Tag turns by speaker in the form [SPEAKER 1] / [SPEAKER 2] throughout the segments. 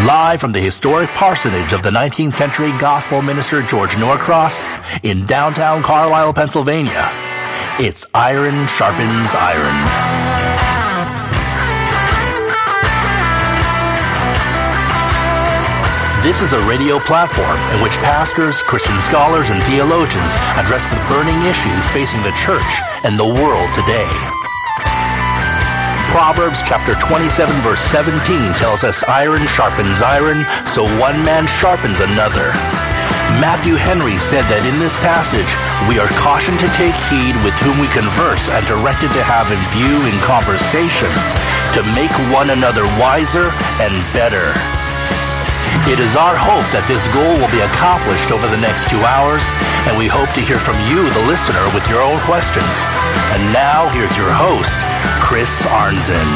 [SPEAKER 1] Live from the historic parsonage of the 19th century gospel minister George Norcross in downtown Carlisle, Pennsylvania, it's Iron Sharpens Iron. This is a radio platform in which pastors, Christian scholars, and theologians address the burning issues facing the church and the world today. Proverbs chapter 27 verse 17 tells us iron sharpens iron, so one man sharpens another. Matthew Henry said that in this passage, we are cautioned to take heed with whom we converse and directed to have in view in conversation, to make one another wiser and better. It is our hope that this goal will be accomplished over the next 2 hours, and we hope to hear from you, the listener, with your own questions. And now, here's your host, Chris Arnzen.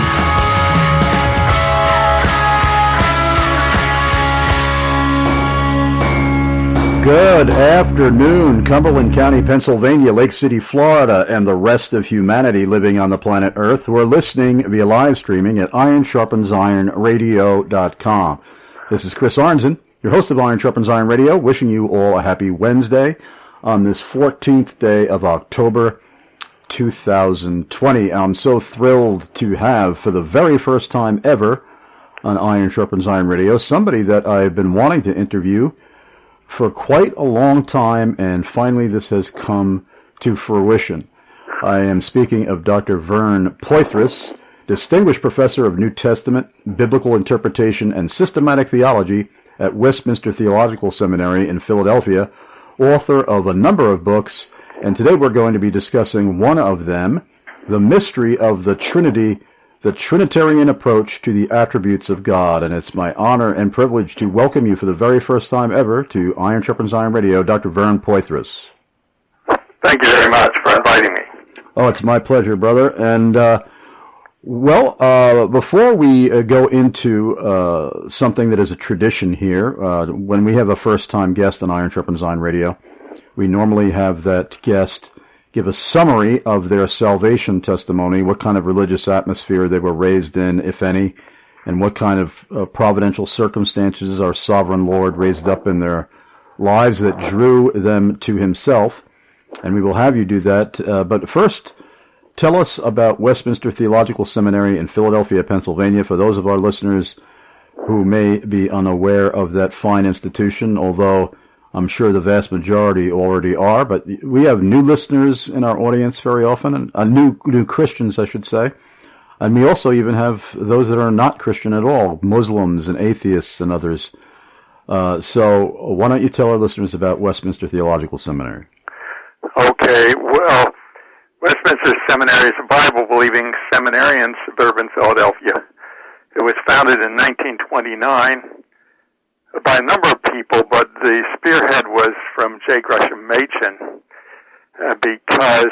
[SPEAKER 2] Good afternoon, Cumberland County, Pennsylvania, Lake City, Florida, and the rest of humanity living on the planet Earth who are listening via live streaming at ironsharpensironradio.com. This is Chris Arnzen, your host of Iron Sharpens Iron Radio, wishing you all a happy Wednesday on this 14th day of October 2020. I'm so thrilled to have, for the very first time ever on Iron Sharpens Iron Radio, somebody that I've been wanting to interview for quite a long time, and finally this has come to fruition. I am speaking of Dr. Vern Poythress, Distinguished Professor of New Testament, Biblical Interpretation, and Systematic Theology at Westminster Theological Seminary in Philadelphia, author of a number of books, and today we're going to be discussing one of them, The Mystery of the Trinity, the Trinitarian Approach to the Attributes of God. And it's my honor and privilege to welcome you for the very first time ever to Iron Sharpens Iron Radio, Dr. Vern Poythress.
[SPEAKER 3] Thank you very much for inviting me.
[SPEAKER 2] Oh, it's my pleasure, brother. And, before we go into something that is a tradition here, when we have a first-time guest on Iron Sharpens Iron Radio, we normally have that guest give a summary of their salvation testimony, what kind of religious atmosphere they were raised in, if any, and what kind of providential circumstances our sovereign Lord raised up in their lives that drew them to himself. And we will have you do that. But first, tell us about Westminster Theological Seminary in Philadelphia, Pennsylvania, for those of our listeners who may be unaware of that fine institution, although I'm sure the vast majority already are. But we have new listeners in our audience very often, and new Christians, I should say. And we also even have those that are not Christian at all, Muslims and atheists and others. So why don't you tell our listeners about Westminster Theological Seminary?
[SPEAKER 3] Okay, well, Westminster Seminary is a Bible-believing seminary in suburban Philadelphia. It was founded in 1929 by a number of people, but the spearhead was from J. Gresham Machen, because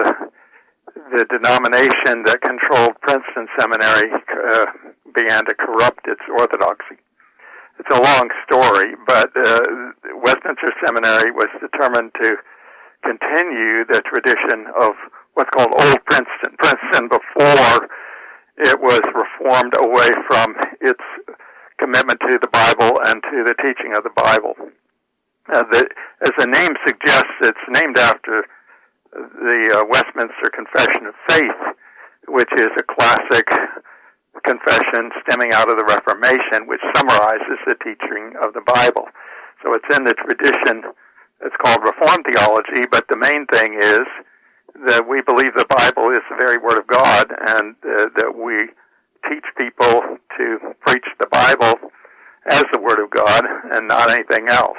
[SPEAKER 3] the denomination that controlled Princeton Seminary began to corrupt its orthodoxy. It's a long story, but Westminster Seminary was determined to continue the tradition of what's called Old Princeton. Princeton, before it was reformed away from its commitment to the Bible and to the teaching of the Bible. As the name suggests, it's named after the Westminster Confession of Faith, which is a classic confession stemming out of the Reformation, which summarizes the teaching of the Bible. So it's in the tradition. It's called Reformed theology, but the main thing is that we believe the Bible is the very Word of God, and that we teach people to preach the Bible as the Word of God and not anything else.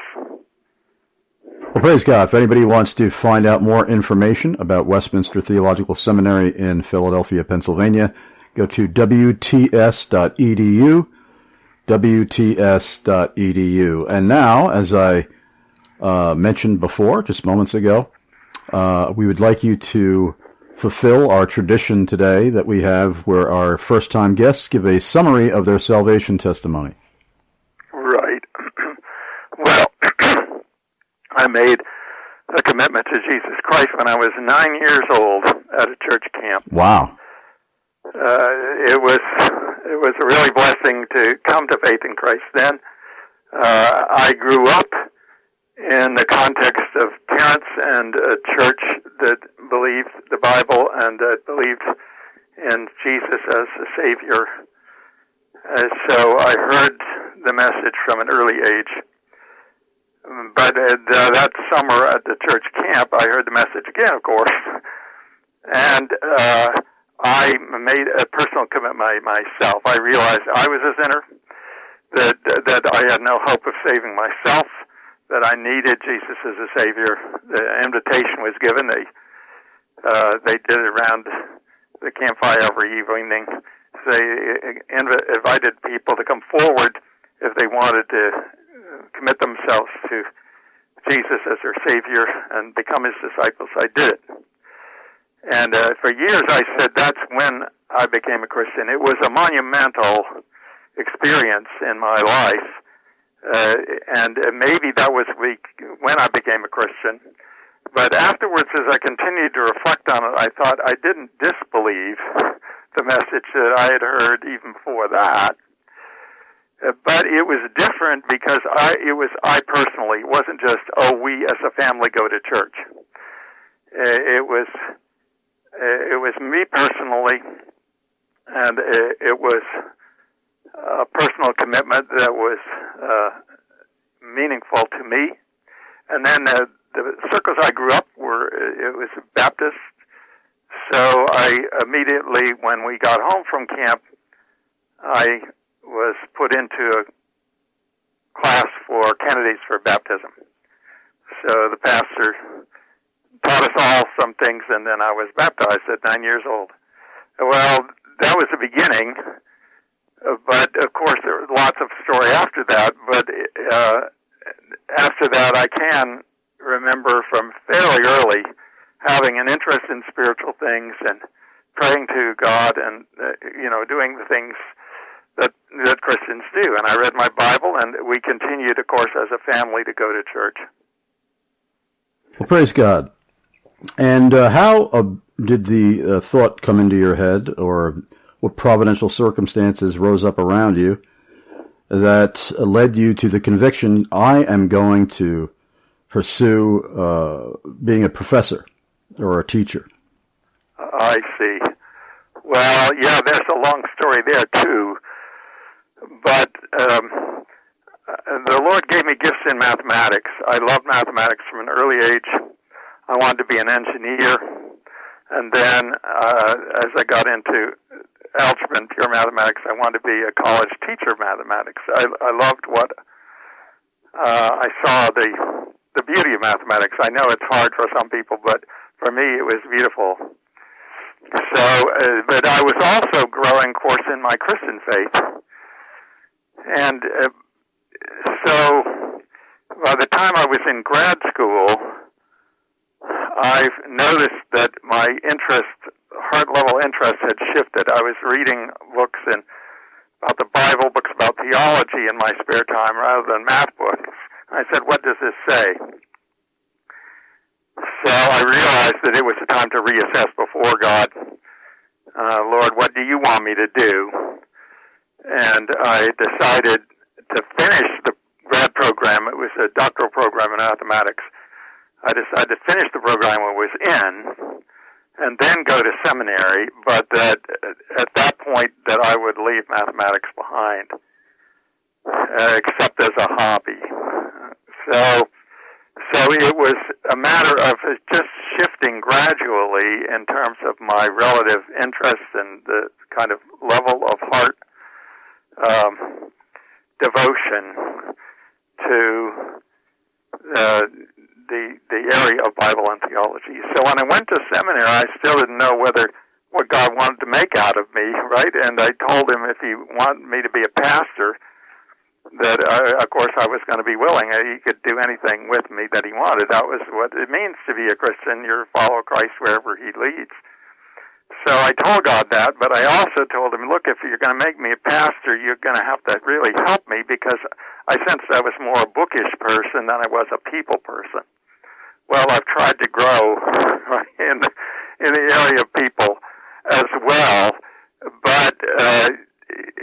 [SPEAKER 2] Well, praise God. If anybody wants to find out more information about Westminster Theological Seminary in Philadelphia, Pennsylvania, go to WTS.edu, WTS.edu. And now, as I mentioned before, just moments ago, we would like you to fulfill our tradition today that we have where our first-time guests give a summary of their salvation testimony.
[SPEAKER 3] Right. Well, I made a commitment to Jesus Christ when I was 9 years old at a church camp.
[SPEAKER 2] Wow.
[SPEAKER 3] It was it was a really blessing to come to faith in Christ then. I grew up in the context of parents and a church that believed the Bible and that believed in Jesus as the Savior. So I heard the message from an early age. But that summer at the church camp, I heard the message again, of course. And I made a personal commitment myself. I realized I was a sinner, that I had no hope of saving myself, that I needed Jesus as a Savior. The invitation was given. They did it around the campfire every evening. They invited people to come forward if they wanted to commit themselves to Jesus as their Savior and become His disciples. I did it. And for years I said that's when I became a Christian. It was a monumental experience in my life. And maybe that was when I became a Christian. But afterwards, as I continued to reflect on it, I thought I didn't disbelieve the message that I had heard even before that. But it was different because I personally, it wasn't just, we as a family go to church. It was me personally, and it was a personal commitment that was meaningful to me. And then the circles I grew up it was Baptist. So I immediately, when we got home from camp, I was put into a class for candidates for baptism. So the pastor taught us all some things, and then I was baptized at 9 years old. Well, that was the beginning, but of course there was lots of story after that. But after that, I can remember from fairly early having an interest in spiritual things and praying to God and doing the things that Christians do. And I read my Bible, and we continued, of course, as a family to go to church.
[SPEAKER 2] Well, praise God. And how did the thought come into your head, or what providential circumstances rose up around you that led you to the conviction, I am going to pursue being a professor or a teacher?
[SPEAKER 3] I see. Well, yeah, there's a long story there, too. But the Lord gave me gifts in mathematics. I loved mathematics from an early age. I wanted to be an engineer. And then as I got into algebra and pure mathematics, I wanted to be a college teacher of mathematics. I loved what I saw the beauty of mathematics. I know it's hard for some people, but for me it was beautiful. So, but I was also growing, of course, in my Christian faith. And so by the time I was in grad school, I've noticed that my heart-level interest had shifted. I was reading books about the Bible, books about theology in my spare time rather than math books. I said, what does this say? So I realized that it was a time to reassess before God. Lord, what do you want me to do? And I decided to finish the grad program. It was a doctoral program in mathematics. I decided to finish the program I was in and then go to seminary, but that at that point that I would leave mathematics behind, except as a hobby. So it was a matter of just shifting gradually in terms of my relative interest and the kind of level of heart devotion to the area of Bible and theology. So when I went to seminary, I still didn't know what God wanted to make out of me, right? And I told him if he wanted me to be a pastor, that of course I was going to be willing. He could do anything with me that he wanted. That was what it means to be a Christian. You follow Christ wherever he leads. So I told God that, but I also told him, look, if you're going to make me a pastor, you're going to have to really help me, because I sensed I was more a bookish person than I was a people person. Well, I've tried to grow in the area of people as well, but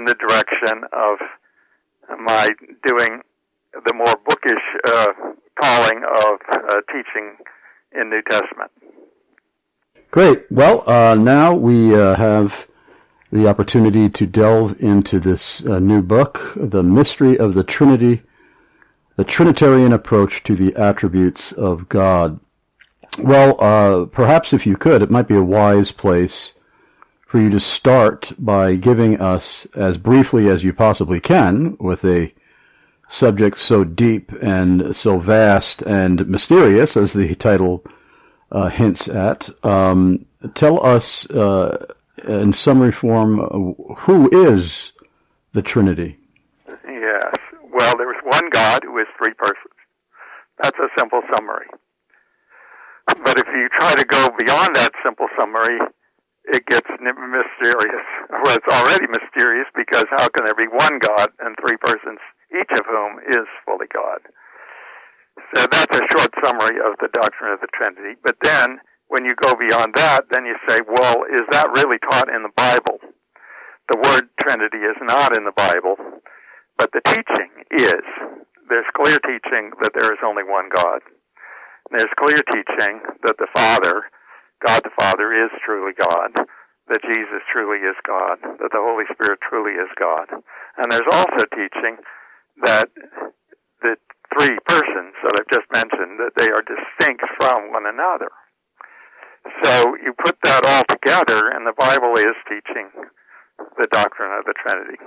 [SPEAKER 3] in the direction of my doing the more bookish calling of teaching in New Testament.
[SPEAKER 2] Great. Well, now we have the opportunity to delve into this new book, The Mystery of the Trinity, the Trinitarian Approach to the Attributes of God. Well, perhaps if you could, it might be a wise place for you to start by giving us, as briefly as you possibly can, with a subject so deep and so vast and mysterious as the title hints at. Tell us in summary form, who is the Trinity?
[SPEAKER 3] Yes. Well, there is one God who is three persons. That's a simple summary. But if you try to go beyond that simple summary, it gets mysterious. Well, it's already mysterious because how can there be one God and three persons, each of whom is fully God? So that's a short summary of the doctrine of the Trinity. But then, when you go beyond that, then you say, well, is that really taught in the Bible? The word Trinity is not in the Bible, but the teaching is. There's clear teaching that there is only one God. There's clear teaching that the Father, God the Father, is truly God, that Jesus truly is God, that the Holy Spirit truly is God. And there's also teaching that the three persons that I've just mentioned, that they are distinct from one another. So you put that all together, and the Bible is teaching the doctrine of the Trinity.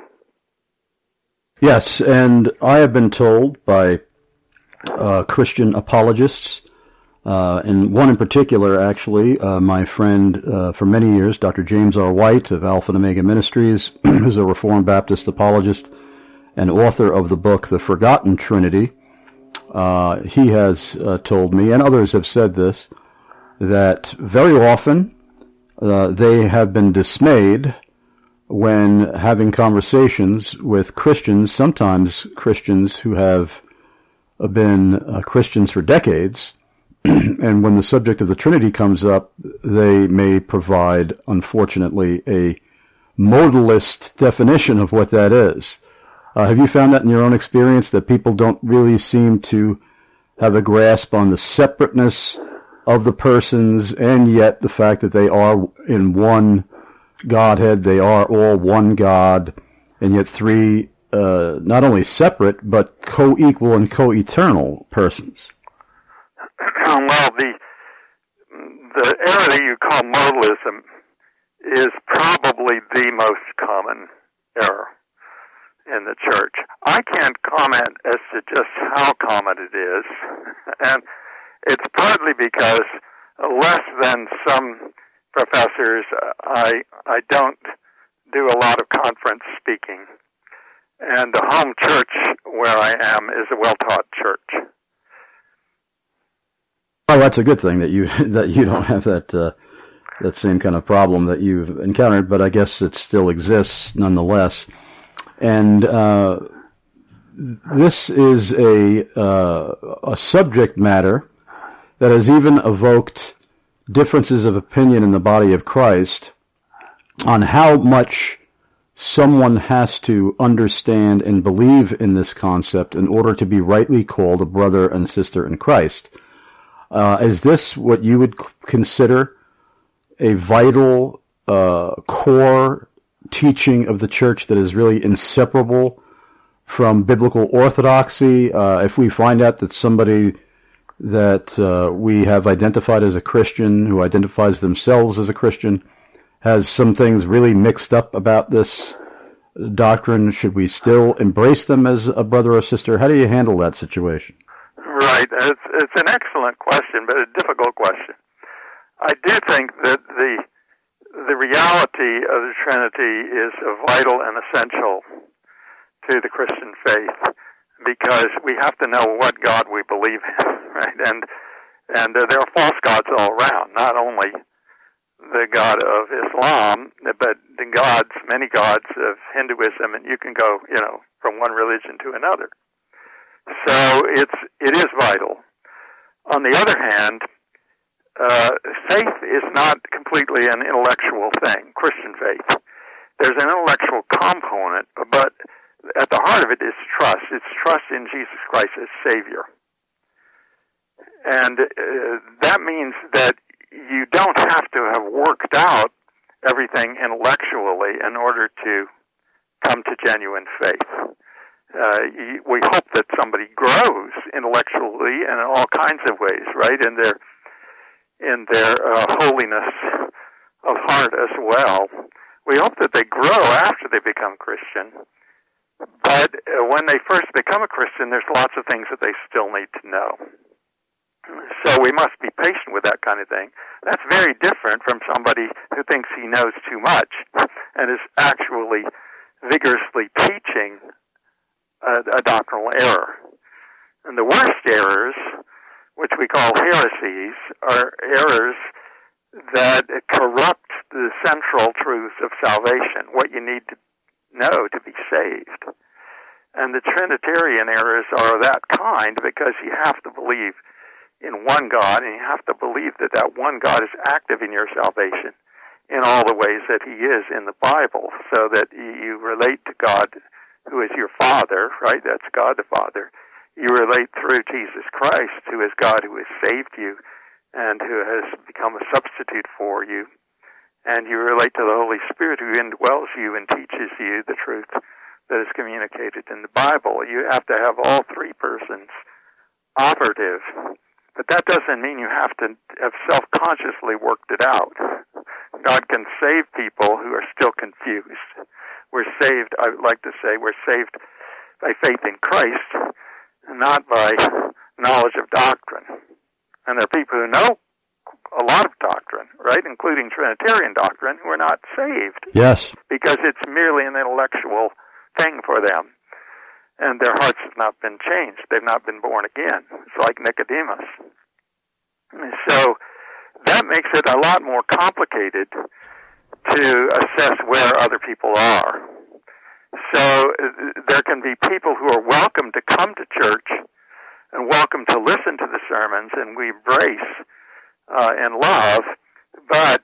[SPEAKER 2] Yes, and I have been told by Christian apologists, and one in particular, actually, my friend for many years, Dr. James R. White of Alpha and Omega Ministries, who's a Reformed Baptist apologist and author of the book, The Forgotten Trinity. He has told me, and others have said this, that very often they have been dismayed when having conversations with Christians, sometimes Christians who have been Christians for decades, and when the subject of the Trinity comes up, they may provide, unfortunately, a modalist definition of what that is. Have you found that in your own experience, that people don't really seem to have a grasp on the separateness of the persons, and yet the fact that they are in one Godhead, they are all one God, and yet three not only separate, but co-equal and co-eternal persons?
[SPEAKER 3] Well, the error that you call modalism is probably the most common error in the church. I can't comment as to just how common it is, and it's partly because less than some professors, I don't do a lot of conference speaking, and the home church where I am is a well-taught church.
[SPEAKER 2] Oh, that's a good thing that you don't have that same kind of problem that you've encountered, but I guess it still exists nonetheless. And this is a subject matter that has even evoked differences of opinion in the body of Christ on how much someone has to understand and believe in this concept in order to be rightly called a brother and sister in Christ. Is this what you would consider a vital core teaching of the church that is really inseparable from biblical orthodoxy? If we find out that somebody that we have identified as a Christian, who identifies themselves as a Christian, has some things really mixed up about this doctrine, should we still embrace them as a brother or sister? How do you handle that situation?
[SPEAKER 3] Right. It's an excellent question, but a difficult question. I do think that the reality of the Trinity is vital and essential to the Christian faith, because we have to know what God we believe in, right? And there are false gods all around, not only the God of Islam, but the gods, many gods of Hinduism, and you can go, from one religion to another. So it is vital. On the other hand, faith is not completely an intellectual thing, Christian faith. there's an intellectual component, but at the heart of it is trust. It's trust in Jesus Christ as Savior. And that means that you don't have to have worked out everything intellectually in order to come to genuine faith. We hope that somebody grows intellectually and in all kinds of ways, right? In their holiness of heart as well. We hope that they grow after they become Christian. But when they first become a Christian, there's lots of things that they still need to know. So we must be patient with that kind of thing. That's very different from somebody who thinks he knows too much and is actually vigorously teaching a doctrinal error. And the worst errors, which we call heresies, are errors that corrupt the central truths of salvation, what you need to know to be saved. And the Trinitarian errors are that kind because you have to believe in one God, and you have to believe that that one God is active in your salvation in all the ways that he is in the Bible, so that you relate to God who is your Father, right? That's God the Father. You relate through Jesus Christ, who is God who has saved you and who has become a substitute for you. And you relate to the Holy Spirit who indwells you and teaches you the truth that is communicated in the Bible. You have to have all three persons operative. But that doesn't mean you have to have self-consciously worked it out. God can save people who are still confused. We're saved, I would like to say, we're saved by faith in Christ, not by knowledge of doctrine. And there are people who know a lot of doctrine, right, including Trinitarian doctrine, who are not saved.
[SPEAKER 2] Yes. Because
[SPEAKER 3] it's merely an intellectual thing for them. And their hearts have not been changed. They've not been born again. It's like Nicodemus. So that makes it a lot more complicated to assess where other people are. So there can be people who are welcome to come to church and welcome to listen to the sermons, and we embrace and love. But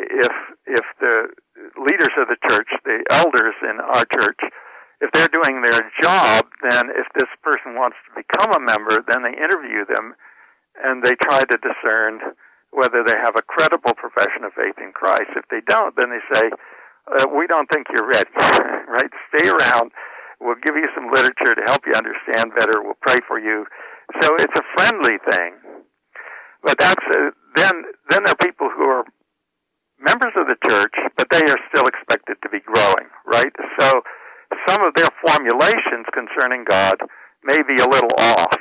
[SPEAKER 3] if the leaders of the church, the elders in our church, if they're doing their job, then if this person wants to become a member, then they interview them and they try to discern whether they have a credible profession of faith in Christ. If they don't, then they say, we don't think you're ready, right? Stay around. We'll give you some literature to help you understand better. We'll pray for you. So it's a friendly thing. But that's then there are people who are members of the church, but they are still expected to be growing, right? So some of their formulations concerning God may be a little off,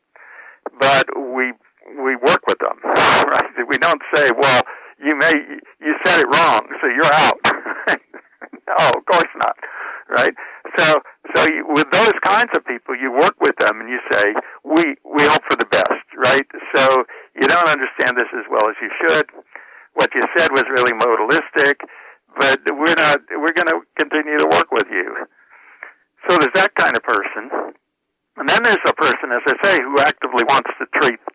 [SPEAKER 3] but we work with them, right? We don't say, well, you said it wrong, so you're out. No, of course not, right? So with those kinds of people, you work with them and you say, we hope for the best, right? So you don't understand this as well as you should. What you said was really modalistic, but we're going to continue to work with you. So there's that kind of person. And then there's a person, as I say, who actively wants to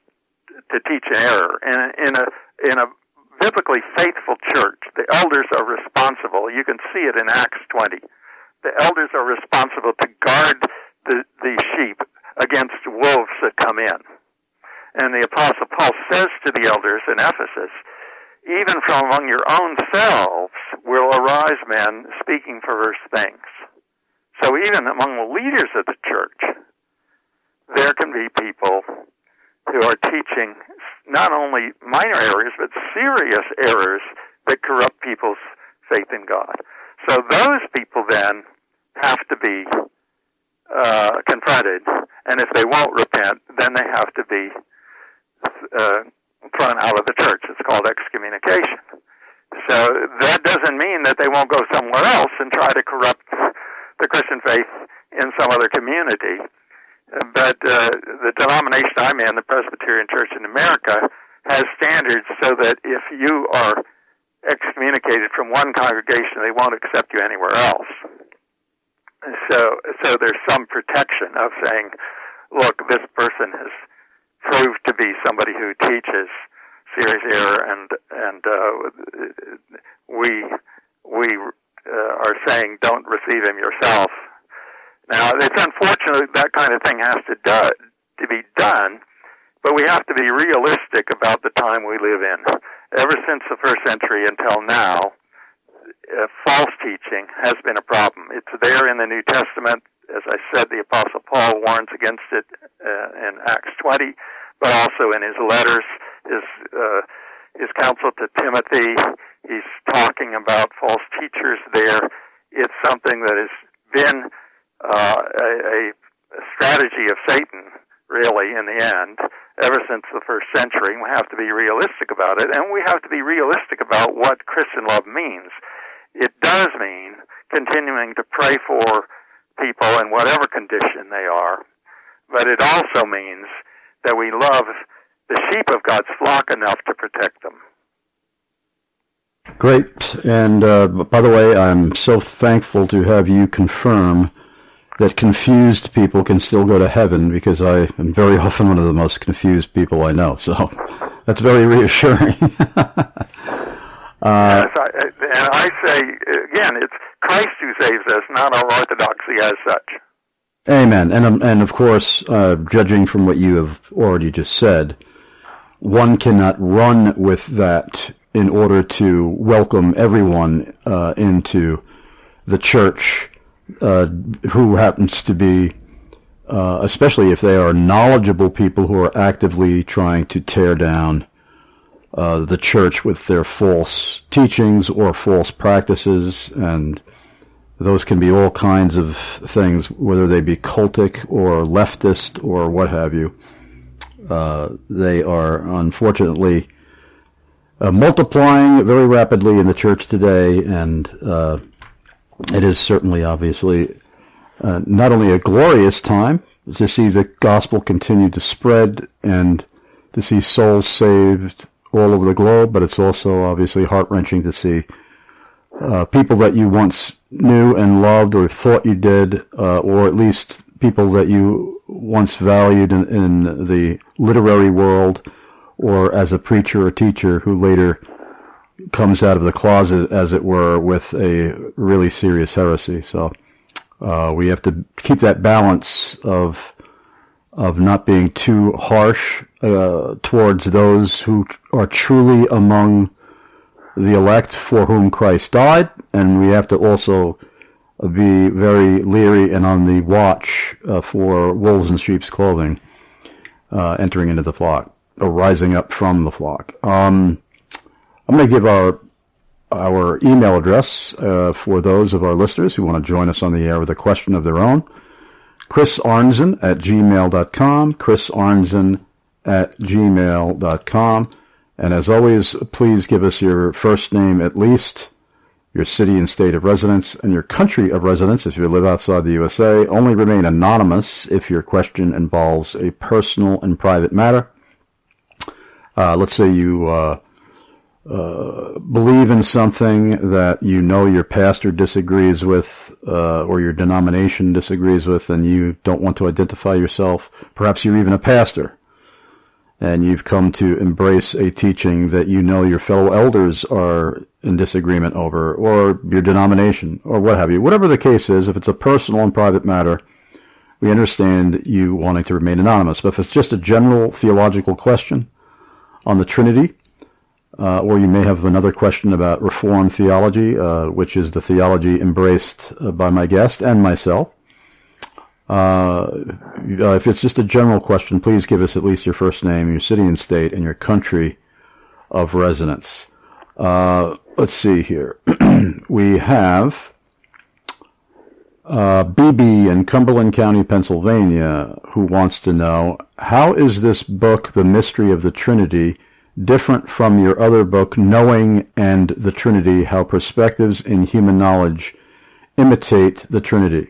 [SPEAKER 3] teach an error. And in a biblically faithful church, the elders are responsible. You can see it in Acts 20. The elders are responsible to guard the sheep against wolves that come in. And the Apostle Paul says to the elders in Ephesus, even from among your own selves will arise men speaking perverse things. So even among the leaders of the church, there can be people who are teaching not only minor errors, but serious errors that corrupt people's faith in God. So those people then have to be confronted, and if they won't repent, then they have to be thrown out of the church. It's called excommunication. So that doesn't mean that they won't go somewhere else and try to corrupt the Christian faith in some other community. But the denomination I'm in, the Presbyterian Church in America, has standards so that if you are excommunicated from one congregation, they won't accept you anywhere else. So there's some protection of saying, look, this person has proved to be somebody who teaches serious error, and we are saying don't receive him yourself. Now, it's unfortunate that kind of thing has to be done, but we have to be realistic about the time we live in. Ever since the first century until now, false teaching has been a problem. It's there in the New Testament. As I said, the Apostle Paul warns against it in Acts 20, but also in his letters, his counsel to Timothy. He's talking about false teachers there. It's something that has been a strategy of Satan, really, in the end, ever since the first century. We have to be realistic about it, and we have to be realistic about what Christian love means. It does mean continuing to pray for people in whatever condition they are, but it also means that we love the sheep of God's flock enough to protect them.
[SPEAKER 2] Great. And by the way, I'm so thankful to have you confirm that confused people can still go to heaven, because I am very often one of the most confused people I know. So that's very reassuring.
[SPEAKER 3] Yes, and I say, again, it's Christ who saves us, not our orthodoxy as such.
[SPEAKER 2] Amen. And of course, judging from what you have already just said, one cannot run with that in order to welcome everyone into the church who happens to be, especially if they are knowledgeable people who are actively trying to tear down the church with their false teachings or false practices, and those can be all kinds of things, whether they be cultic or leftist or what have you. They are unfortunately multiplying very rapidly in the church today, and it is certainly, obviously, not only a glorious time to see the gospel continue to spread and to see souls saved all over the globe, but it's also obviously heart-wrenching to see people that you once knew and loved or thought you did, or at least people that you once valued in the literary world or as a preacher or teacher, who later comes out of the closet, as it were, with a really serious heresy. So we have to keep that balance of not being too harsh towards those who are truly among the elect for whom Christ died, and we have to also be very leery and on the watch for wolves in sheep's clothing entering into the flock, or rising up from the flock. I'm going to give our email address for those of our listeners who want to join us on the air with a question of their own. chrisarnzen@gmail.com, chrisarnzen@gmail.com. And as always, please give us your first name at least, your city and state of residence, and your country of residence if you live outside the USA. Only remain anonymous if your question involves a personal and private matter. Let's say you believe in something that you know your pastor disagrees with, or your denomination disagrees with, and you don't want to identify yourself. Perhaps you're even a pastor, and you've come to embrace a teaching that you know your fellow elders are in disagreement over, or your denomination, or what have you. Whatever the case is, if it's a personal and private matter, we understand you wanting to remain anonymous. But if it's just a general theological question on the Trinity, or you may have another question about Reformed theology, which is the theology embraced by my guest and myself. If it's just a general question, please give us at least your first name, your city and state, and your country of residence. Let's see here. We have BB in Cumberland County, Pennsylvania, who wants to know, how is this book, The Mystery of the Trinity, different from your other book, Knowing and the Trinity, How Perspectives in Human Knowledge Imitate the Trinity?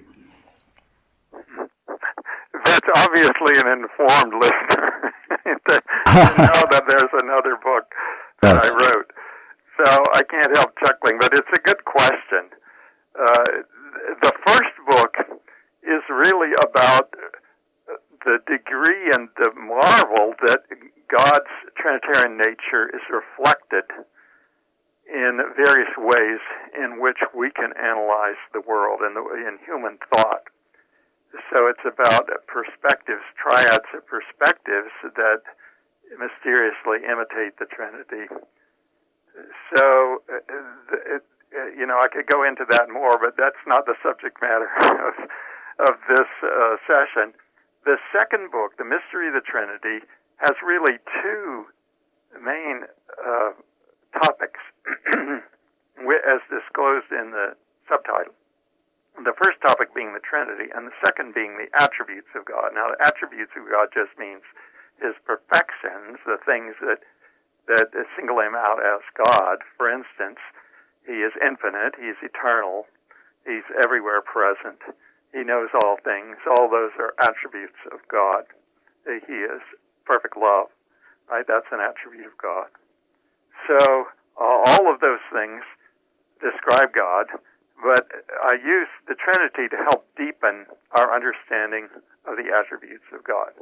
[SPEAKER 3] That's obviously an informed listener to know that there's another book that I wrote. So I can't help chuckling, but it's a good question. The first book is really about the degree and the marvel that God's Trinitarian nature is reflected in various ways in which we can analyze the world and in human thought. So it's about perspectives, triads of perspectives that mysteriously imitate the Trinity. So, I could go into that more, but that's not the subject matter of this session. The second book, The Mystery of the Trinity, has really two main topics, as disclosed in the subtitle. The first topic being the Trinity, and the second being the attributes of God. Now, the attributes of God just means His perfections, the things that single Him out as God. For instance, He is infinite, He's eternal, He's everywhere present, He knows all things. All those are attributes of God. He is perfect love, right? That's an attribute of God. So all of those things describe God, but I use the Trinity to help deepen our understanding of the attributes of God.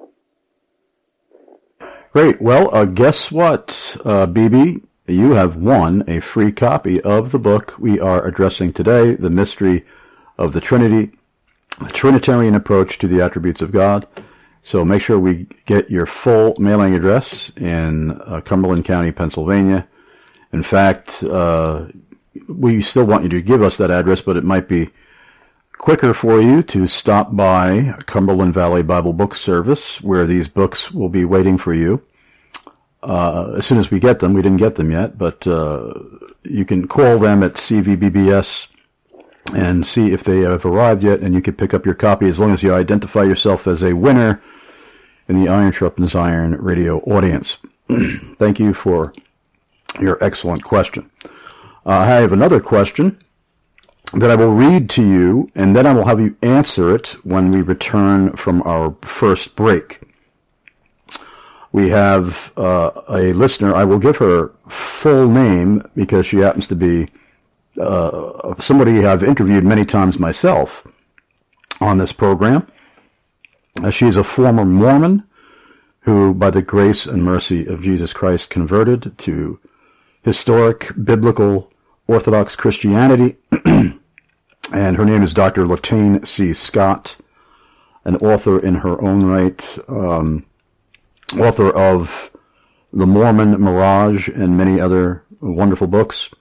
[SPEAKER 2] Great. Well, guess what, BB? You have won a free copy of the book we are addressing today, The Mystery of the Trinity, a Trinitarian Approach to the Attributes of God. So make sure we get your full mailing address in Cumberland County, Pennsylvania. In fact, we still want you to give us that address, but it might be quicker for you to stop by Cumberland Valley Bible Book Service, where these books will be waiting for you. As soon as we get them, we didn't get them yet, but you can call them at CVBBS and see if they have arrived yet, and you can pick up your copy as long as you identify yourself as a winner in the Iron Sharpens Iron radio audience. Thank you for your excellent question. I have another question that I will read to you, and then I will have you answer it when we return from our first break. We have a listener. I will give her full name because she happens to be somebody I've interviewed many times myself on this program. She's a former Mormon who, by the grace and mercy of Jesus Christ, converted to historic biblical Orthodox Christianity. And her name is Dr. Latane C. Scott, an author in her own right, author of The Mormon Mirage and many other wonderful books.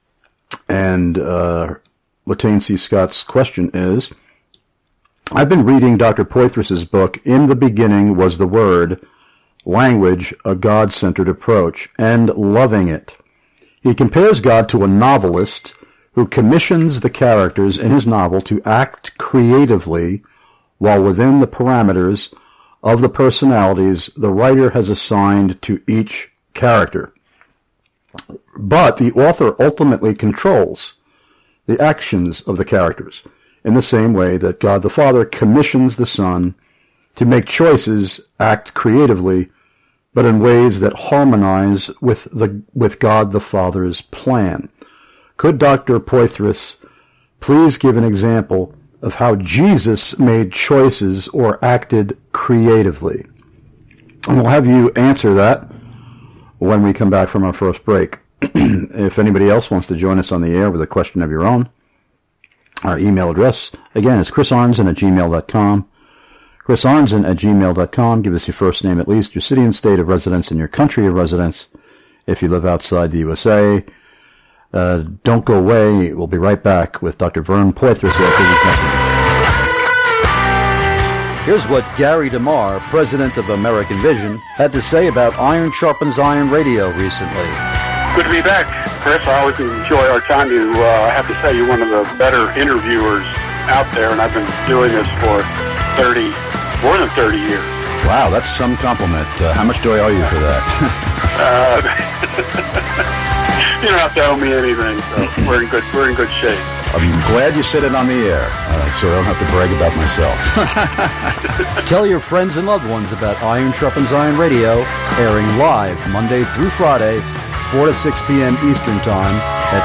[SPEAKER 2] And Latane C. Scott's question is, I've been reading Dr. Poitras' book, In the Beginning Was the Word, Language, a God-Centered Approach, and loving it. He compares God to a novelist who commissions the characters in his novel to act creatively while within the parameters of the personalities the writer has assigned to each character. But the author ultimately controls the actions of the characters in the same way that God the Father commissions the Son to make choices, act creatively, but in ways that harmonize with God the Father's plan. Could Dr. Poitras please give an example of how Jesus made choices or acted creatively? And we'll have you answer that when we come back from our first break. If anybody else wants to join us on the air with a question of your own, our email address, again, is chrisarnzen@gmail.com. chrisarnzen@gmail.com. Give us your first name at least, your city and state of residence, and your country of residence if you live outside the USA. Don't go away. We'll be right back with Dr. Vern Poitras after these messages. Here's what Gary DeMar, president of American Vision, had to say about Iron Sharpens Iron Radio recently.
[SPEAKER 4] Good to be back, Chris. I always enjoy our time. I have to say, you're one of the better interviewers out there, and I've been doing this for more than 30 years.
[SPEAKER 2] Wow, that's some compliment. How much do I owe you for that?
[SPEAKER 4] You don't have to owe me anything, so we're in good shape.
[SPEAKER 2] I'm glad you said it on the air, so I don't have to brag about myself. Tell your friends and loved ones about Iron Sharpens Iron Radio, airing live Monday through Friday, 4 to 6 p.m. Eastern Time at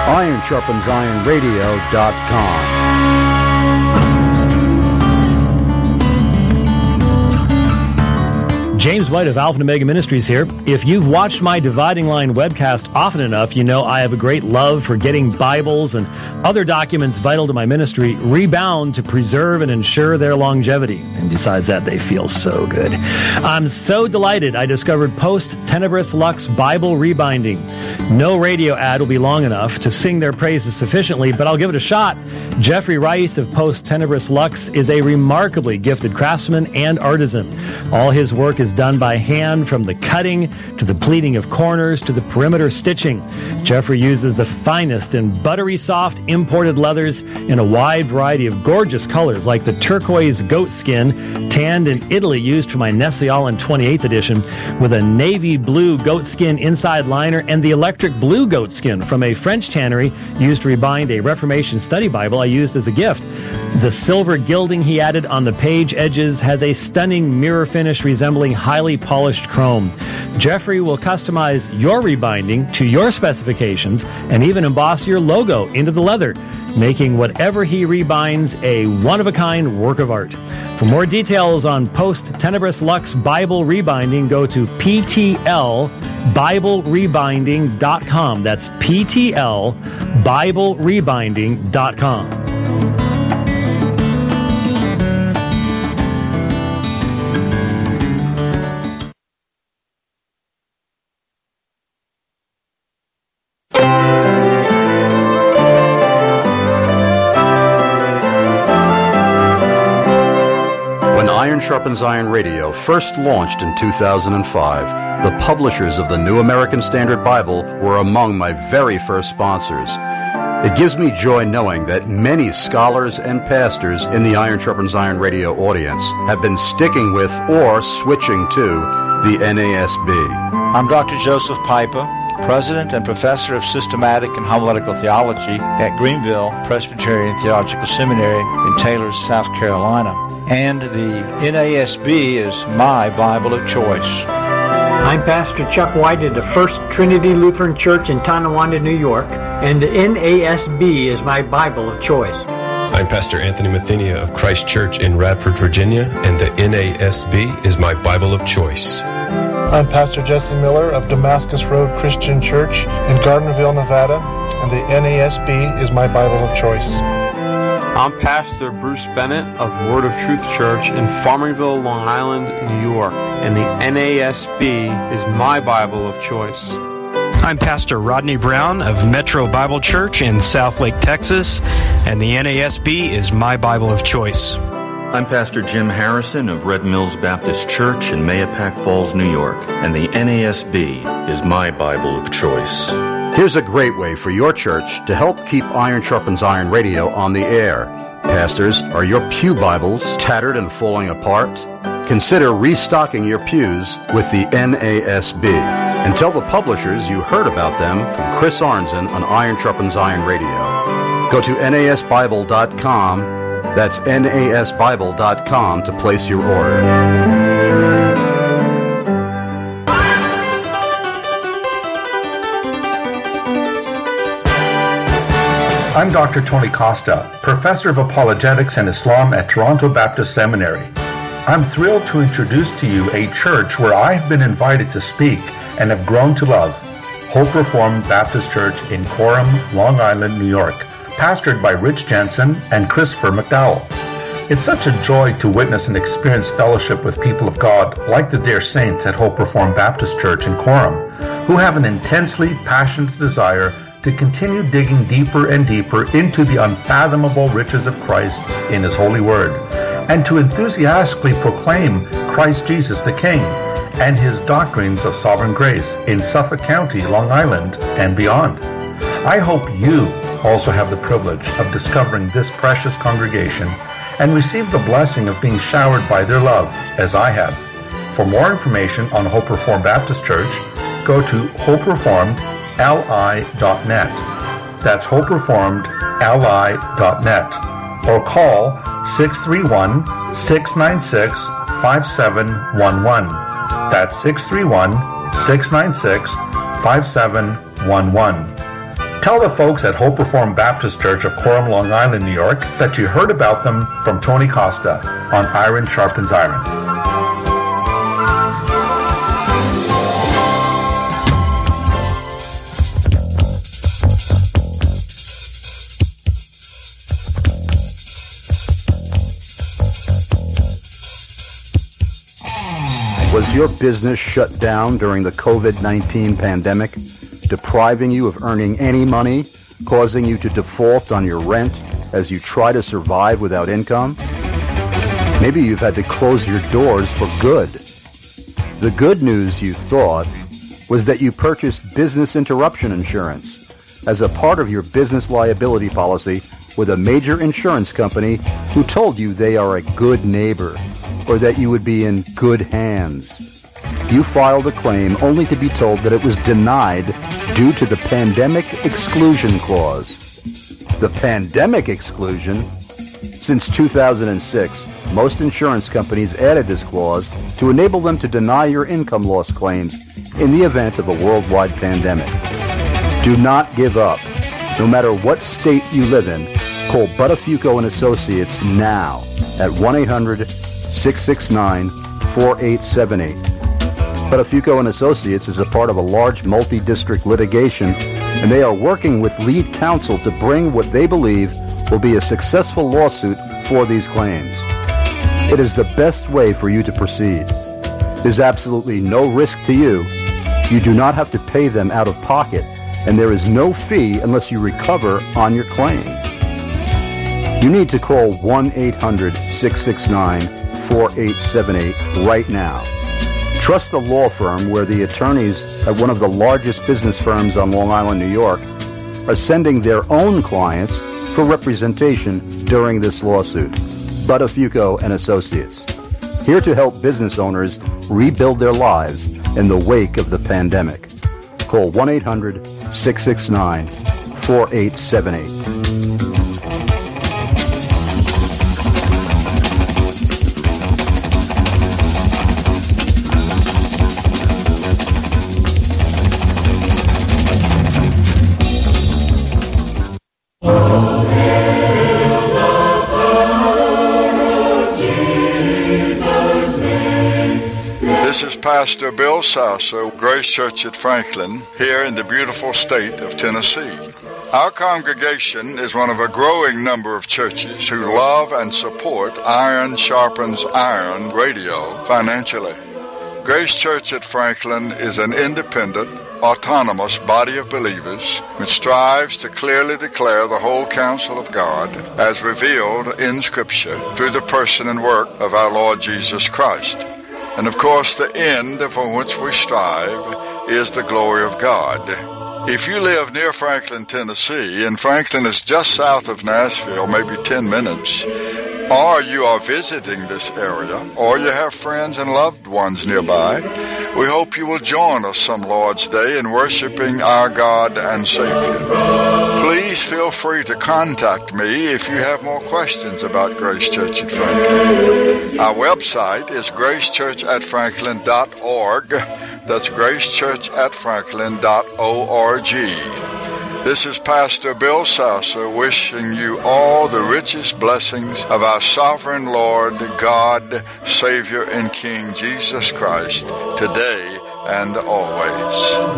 [SPEAKER 2] IronSharpensIronRadio.com.
[SPEAKER 5] James White of Alpha and Omega Ministries here. If you've watched my Dividing Line webcast often enough, you know I have a great love for getting Bibles and other documents vital to my ministry rebound to preserve and ensure their longevity. And besides that, they feel so good. I'm so delighted I discovered Post Tenebris Lux Bible Rebinding. No radio ad will be long enough to sing their praises sufficiently, but I'll give it a shot. Jeffrey Rice of Post Tenebris Lux is a remarkably gifted craftsman and artisan. All his work is done by hand, from the cutting to the pleating of corners to the perimeter stitching. Jeffrey uses the finest and buttery soft imported leathers in a wide variety of gorgeous colors, like the turquoise goat skin, tanned in Italy, used for my Nestle Island 28th edition, with a navy blue goat skin inside liner, and the electric blue goat skin from a French tannery used to rebind a Reformation study Bible I used as a gift. The silver gilding he added on the page edges has a stunning mirror finish resembling highly polished chrome. Jeffrey will customize your rebinding to your specifications and even emboss your logo into the leather, making whatever he rebinds a one-of-a-kind work of art. For more details on Post Tenebris Lux Bible Rebinding, go to PTLBibleRebinding.com. That's PTLBibleRebinding.com.
[SPEAKER 2] Iron Sharpens Iron Radio first launched in 2005, the publishers of the New American Standard Bible were among my very first sponsors. It gives me joy knowing that many scholars and pastors in the Iron Sharpens Iron Radio audience have been sticking with or switching to the NASB.
[SPEAKER 6] I'm Dr. Joseph Pipa, President and Professor of Systematic and Homiletical Theology at Greenville Presbyterian Theological Seminary in Taylor, South Carolina. And the NASB is my Bible of choice.
[SPEAKER 7] I'm Pastor Chuck White at the First Trinity Lutheran Church in Tonawanda, New York, and the NASB is my Bible of choice.
[SPEAKER 8] I'm Pastor Anthony Mathenia of Christ Church in Radford, Virginia, and the NASB is my Bible of choice.
[SPEAKER 9] I'm Pastor Jesse Miller of Damascus Road Christian Church in Gardnerville, Nevada, and the NASB is my Bible of choice.
[SPEAKER 10] I'm Pastor Bruce Bennett of Word of Truth Church in Farmingville, Long Island, New York, and the NASB is my Bible of choice.
[SPEAKER 11] I'm Pastor Rodney Brown of Metro Bible Church in Southlake, Texas, and the NASB is my Bible of choice.
[SPEAKER 12] I'm Pastor Jim Harrison of Red Mills Baptist Church in Mahopac Falls, New York, and the NASB is my Bible of choice.
[SPEAKER 2] Here's a great way for your church to help keep Iron Sharpens Iron Radio on the air. Pastors, are your pew Bibles tattered and falling apart? Consider restocking your pews with the NASB. And tell the publishers you heard about them from Chris Arnzen on Iron Sharpens Iron Radio. Go to NASBible.com. That's NASBible.com to place your order.
[SPEAKER 13] I'm Dr. Tony Costa, Professor of Apologetics and Islam at Toronto Baptist Seminary. I'm thrilled to introduce to you a church where I have been invited to speak and have grown to love, Hope Reformed Baptist Church in Coram, Long Island, New York, pastored by Rich Jensen and Christopher McDowell. It's such a joy to witness and experience fellowship with people of God like the dear saints at Hope Reformed Baptist Church in Coram, who have an intensely passionate desire to continue digging deeper and deeper into the unfathomable riches of Christ in His holy word, and to enthusiastically proclaim Christ Jesus the King and His doctrines of sovereign grace in Suffolk County, Long Island, and beyond. I hope you also have the privilege of discovering this precious congregation and receive the blessing of being showered by their love, as I have. For more information on Hope Reformed Baptist Church, go to hopereformedli.net. That's hopereformedli.net. Or call 631-696-5711. That's 631-696-5711. Tell the folks at Hope Reformed Baptist Church of Coram, Long Island, New York, that you heard about them from Tony Costa on Iron Sharpens Iron.
[SPEAKER 2] Was your business shut down during the COVID-19 pandemic, depriving you of earning any money, causing you to default on your rent as you try to survive without income? Maybe you've had to close your doors for good. The good news, you thought, was that you purchased business interruption insurance as a part of your business liability policy with a major insurance company who told you they are a good neighbor or that you would be in good hands. You filed a claim only to be told that it was denied due to the Pandemic Exclusion Clause. The Pandemic Exclusion? Since 2006, most insurance companies added this clause to enable them to deny your income loss claims in the event of a worldwide pandemic. Do not give up. No matter what state you live in, call Buttafuoco and Associates now at 1-800-669-4878. Buttafuoco and Associates is a part of a large multi-district litigation, and they are working with lead counsel to bring what they believe will be a successful lawsuit for these claims. It is the best way for you to proceed. There's absolutely no risk to you. You do not have to pay them out of pocket, and there is no fee unless you recover on your claim. You need to call 1-800-669-4878 right now. Trust the law firm where the attorneys at one of the largest business firms on Long Island, New York, are sending their own clients for representation during this lawsuit. Buttafuoco and Associates, here to help business owners rebuild their lives in the wake of the pandemic. Call 1-800-669-4878.
[SPEAKER 14] Pastor Bill Sasser, Grace Church at Franklin, here in the beautiful state of Tennessee. Our congregation is one of a growing number of churches who love and support Iron Sharpens Iron radio financially. Grace Church at Franklin is an independent, autonomous body of believers which strives to clearly declare the whole counsel of God as revealed in Scripture through the person and work of our Lord Jesus Christ. And of course, the end for which we strive is the glory of God. If you live near Franklin, Tennessee, and Franklin is just south of Nashville, maybe 10 minutes, or you are visiting this area, or you have friends and loved ones nearby, we hope you will join us some Lord's Day in worshiping our God and Savior. Please feel free to contact me if you have more questions about Grace Church at Franklin. Our website is gracechurchatfranklin.org. That's gracechurchatfranklin.org. This is Pastor Bill Sasser wishing you all the richest blessings of our sovereign Lord, God, Savior, and King Jesus Christ, today and always.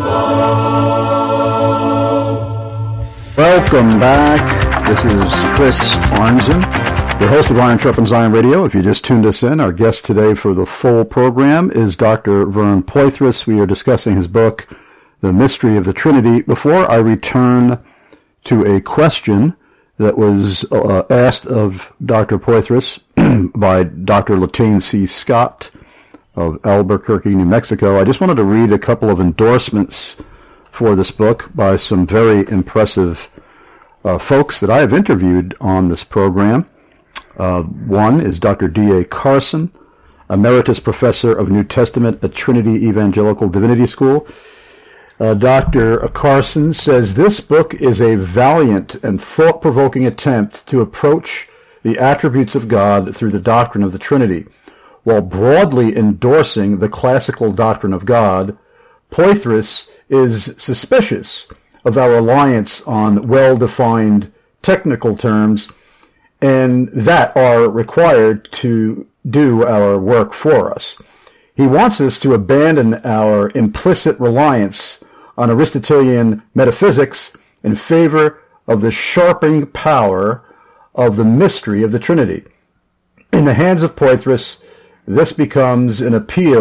[SPEAKER 2] Welcome back. This is Chris Arnzen, the host of Iron Sharpens Iron Radio. If you just tuned us in, our guest today for the full program is Dr. Vern Poythress. We are discussing his book, The Mystery of the Trinity. Before I return to a question that was asked of Dr. Poythress by Dr. Latane C. Scott of Albuquerque, New Mexico, I just wanted to read a couple of endorsements for this book by some very impressive folks that I have interviewed on this program. One is Dr. D.A. Carson, Emeritus Professor of New Testament at Trinity Evangelical Divinity School. Dr. Carson says, this book is a valiant and thought-provoking attempt to approach the attributes of God through the doctrine of the Trinity. While broadly endorsing the classical doctrine of God, Poythress is suspicious of our reliance on well-defined technical terms and that are required to do our work for us. He wants us to abandon our implicit reliance on Aristotelian metaphysics in favor of the sharpening power of the mystery of the Trinity. In the hands of Poythress, this becomes an appeal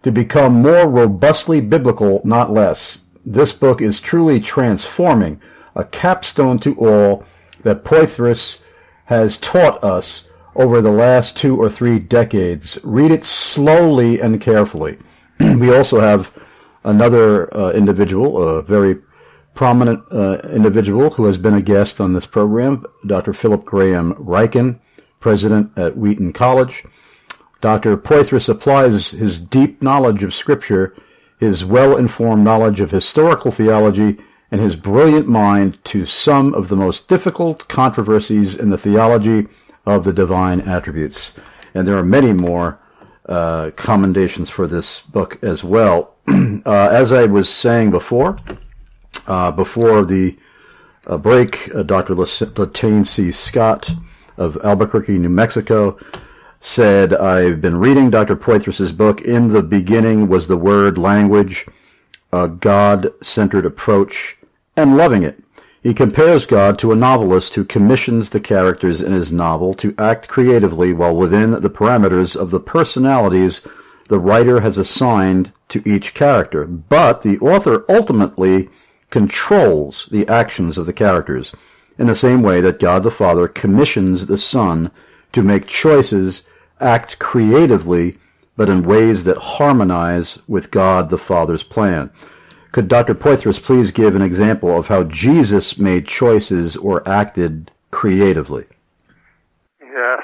[SPEAKER 2] to become more robustly biblical, not less. This book is truly transforming, a capstone to all that Poythress has taught us over the last 2 or 3 decades. Read it slowly and carefully. We also have another individual, a very prominent individual who has been a guest on this program, Dr. Philip Graham Ryken, president at Wheaton College. Dr. Poythress applies his deep knowledge of Scripture, his well-informed knowledge of historical theology, and his brilliant mind to some of the most difficult controversies in the theology of the divine attributes. And there are many more commendations for this book as well. As I was saying before the break, Dr. Latane C. Scott of Albuquerque, New Mexico, said, I've been reading Dr. Poythress's book. In the beginning was the word, language, a God-centered approach, and loving it. He compares God to a novelist who commissions the characters in his novel to act creatively while within the parameters of the personalities the writer has assigned to each character. But the author ultimately controls the actions of the characters in the same way that God the Father commissions the Son to make choices, act creatively, but in ways that harmonize with God the Father's plan. Could Dr. Poythress please give an example of how Jesus made choices or acted creatively?
[SPEAKER 3] Yes.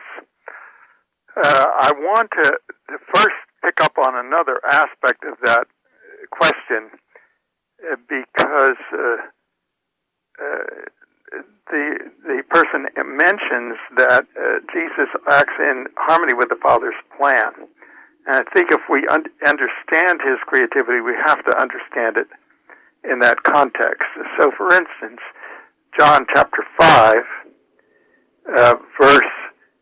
[SPEAKER 3] I want to first pick up on another aspect of that question because the person mentions that Jesus acts in harmony with the Father's plan. And I think if we understand his creativity, we have to understand it in that context. So, for instance, John chapter 5, verse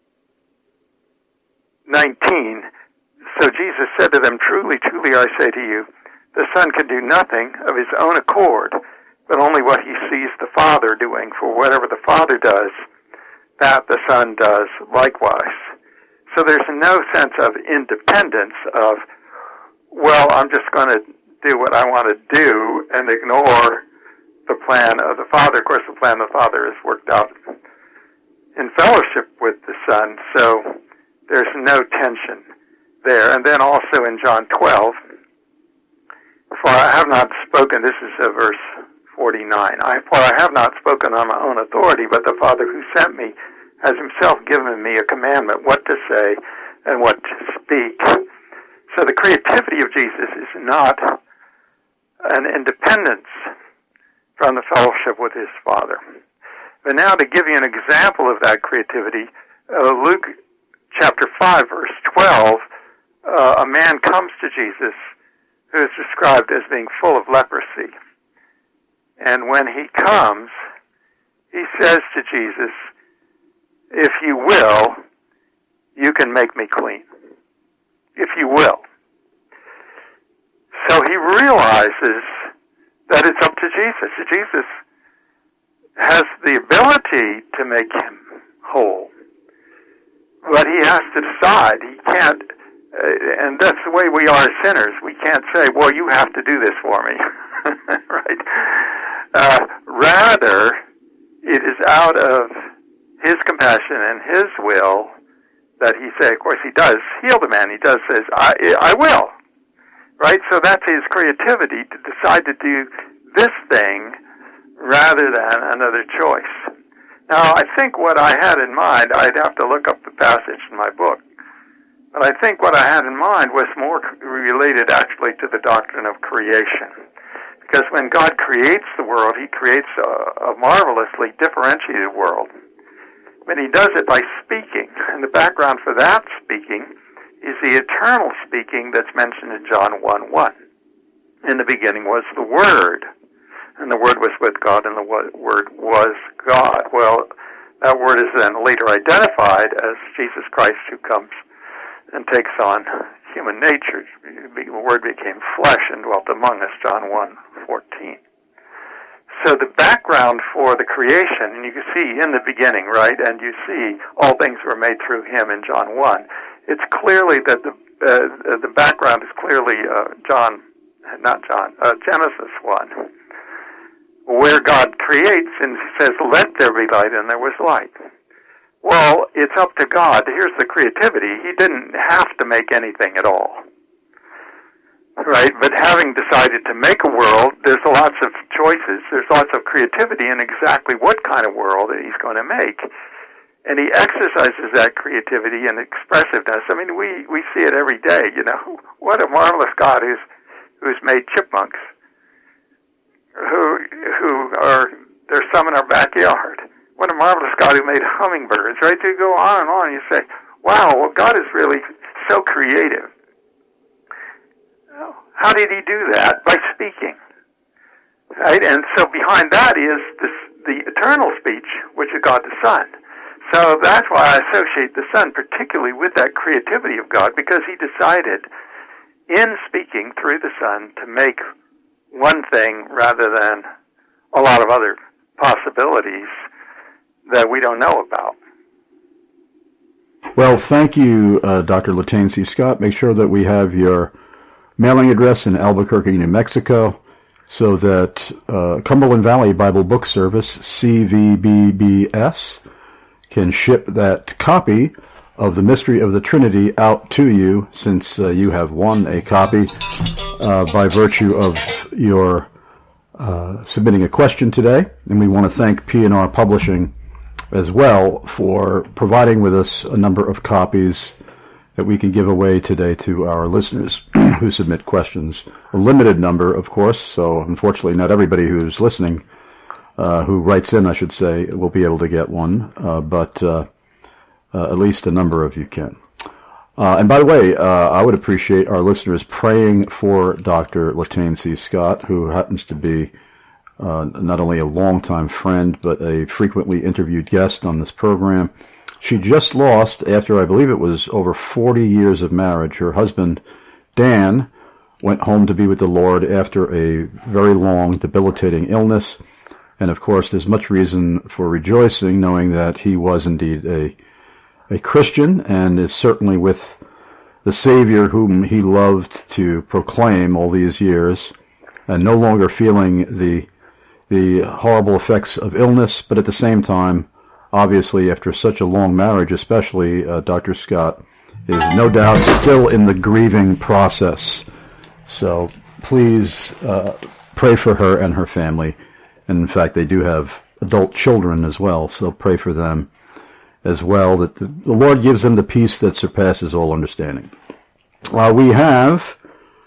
[SPEAKER 3] 19, so Jesus said to them, Truly, truly, I say to you, the Son can do nothing of his own accord, but only what he sees the Father doing. For whatever the Father does, that the Son does likewise. So there's no sense of independence of, well, I'm just going to do what I want to do and ignore the plan of the Father. Of course, the plan of the Father is worked out in fellowship with the Son, so there's no tension there. And then also in John 12, for I have not spoken, this is verse 49, for I have not spoken on my own authority, but the Father who sent me has himself given me a commandment what to say and what to speak. So the creativity of Jesus is not an independence from the fellowship with his Father. But now to give you an example of that creativity, Luke chapter 5, verse 12, a man comes to Jesus who is described as being full of leprosy. And when he comes, he says to Jesus, if you will, you can make me clean. If you will. So he realizes that it's up to Jesus. Jesus has the ability to make him whole. But he has to decide. He can't, and that's the way we are as sinners. We can't say, well, you have to do this for me. Right? Rather, it is out of his compassion and his will that he says, of course he does heal the man. He does says, I will. Right? So that's his creativity to decide to do this thing rather than another choice. Now, I think what I had in mind, I'd have to look up the passage in my book, but I think what I had in mind was more related actually to the doctrine of creation. Because when God creates the world, he creates a marvelously differentiated world. But he does it by speaking. And the background for that speaking is the eternal speaking that's mentioned in John 1:1. In the beginning was the Word, and the Word was with God, and the Word was God. Well, that Word is then later identified as Jesus Christ, who comes and takes on human nature. The Word became flesh and dwelt among us, John 1:14. So the background for the creation, and you can see in the beginning, right, and you see all things were made through him in John 1. It's clearly that the background is clearly Genesis 1, where God creates and says, "Let there be light," and there was light. Well, it's up to God. Here's the creativity. He didn't have to make anything at all. Right? But having decided to make a world, there's lots of choices. There's lots of creativity in exactly what kind of world he's going to make. And he exercises that creativity and expressiveness. I mean, we see it every day, you know. What a marvelous God who's made chipmunks. There's some in our backyard. What a marvelous God who made hummingbirds, right? So you go on and on and you say, wow, well, God is really so creative. How did he do that? By speaking. Right? And so behind that is the eternal speech, which is God the Son. So that's why I associate the Son particularly with that creativity of God, because he decided in speaking through the Son to make one thing rather than a lot of other possibilities that we don't know about.
[SPEAKER 2] Well, thank you, Dr. Latane C. Scott. Make sure that we have your mailing address in Albuquerque, New Mexico, so that Cumberland Valley Bible Book Service, CVBBS, can ship that copy of The Mystery of the Trinity out to you, since you have won a copy by virtue of your submitting a question today. And we want to thank P&R Publishing as well for providing with us a number of copies that we can give away today to our listeners who submit questions. A limited number, of course, so unfortunately not everybody who's listening, who writes in, I should say, will be able to get one, but at least a number of you can. And by the way, I would appreciate our listeners praying for Dr. Latane C. Scott, who happens to be not only a longtime friend, but a frequently interviewed guest on this program. She just lost, after I believe it was over 40 years of marriage, her husband, Dan, went home to be with the Lord after a very long, debilitating illness. And of course, there's much reason for rejoicing, knowing that he was indeed a Christian and is certainly with the Savior whom he loved to proclaim all these years, and no longer feeling the horrible effects of illness, but at the same time, obviously, after such a long marriage, especially, Dr. Scott is no doubt still in the grieving process. So please pray for her and her family. And in fact, they do have adult children as well, so pray for them as well, that the Lord gives them the peace that surpasses all understanding. We have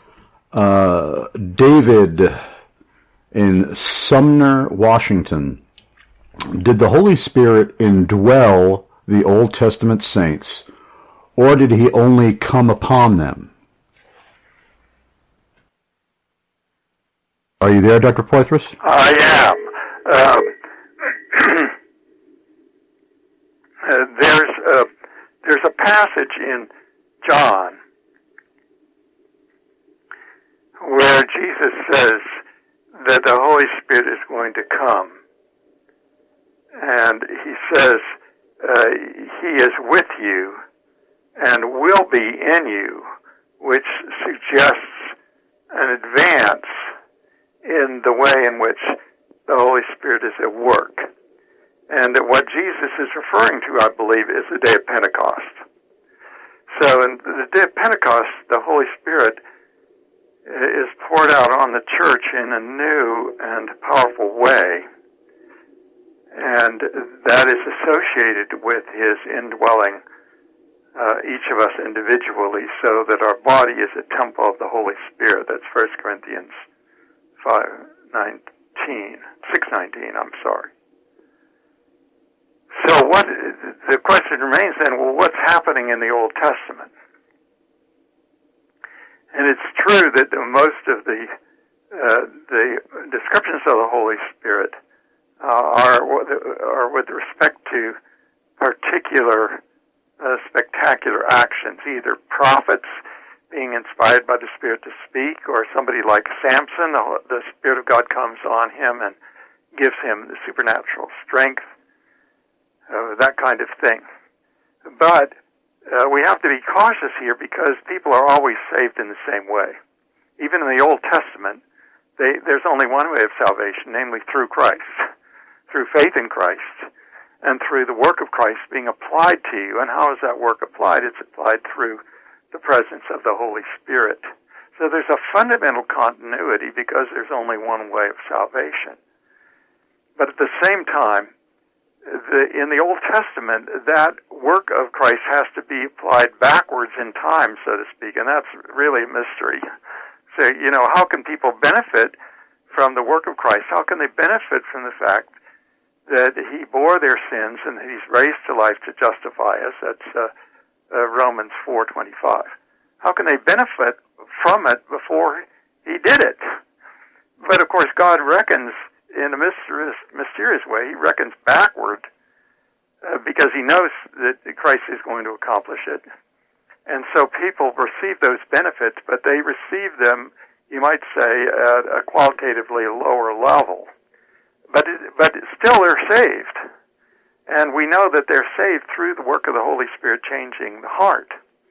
[SPEAKER 2] David in Sumner, Washington. Did the Holy Spirit indwell the Old Testament saints, or did he only come upon them? Are you there, Dr. Poythress?
[SPEAKER 3] I am. There's a passage in John where Jesus says that the Holy Spirit is going to come. And he says, he is with you and will be in you, which suggests an advance in the way in which the Holy Spirit is at work. And what Jesus is referring to, I believe, is the day of Pentecost. So in the day of Pentecost, the Holy Spirit is poured out on the church in a new and powerful way. And that is associated with his indwelling each of us individually, so that our body is a temple of the Holy Spirit. That's 1 Corinthians 6:19, I'm sorry. So the question remains then, well, what's happening in the Old Testament? And it's true that most of the descriptions of the Holy Spirit are with respect to particular spectacular actions, either prophets being inspired by the Spirit to speak, or somebody like Samson, the Spirit of God comes on him and gives him the supernatural strength, that kind of thing. But we have to be cautious here because people are always saved in the same way. Even in the Old Testament, there's only one way of salvation, namely through Christ, through faith in Christ, and through the work of Christ being applied to you. And how is that work applied? It's applied through the presence of the Holy Spirit. So there's a fundamental continuity because there's only one way of salvation. But at the same time, in the Old Testament, that work of Christ has to be applied backwards in time, so to speak, and that's really a mystery. So, how can people benefit from the work of Christ? How can they benefit from the fact that He bore their sins and that He's raised to life to justify us? That's Romans 4:25. How can they benefit from it before He did it? But, of course, God reckons in a mysterious way. He reckons backward because He knows that Christ is going to accomplish it. And so people receive those benefits, but they receive them, you might say, at a qualitatively lower level. But still they're saved. And we know that they're saved through the work of the Holy Spirit changing the heart.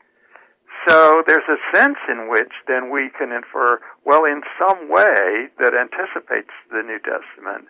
[SPEAKER 3] So there's a sense in which then we can infer, well, in some way that anticipates the New Testament,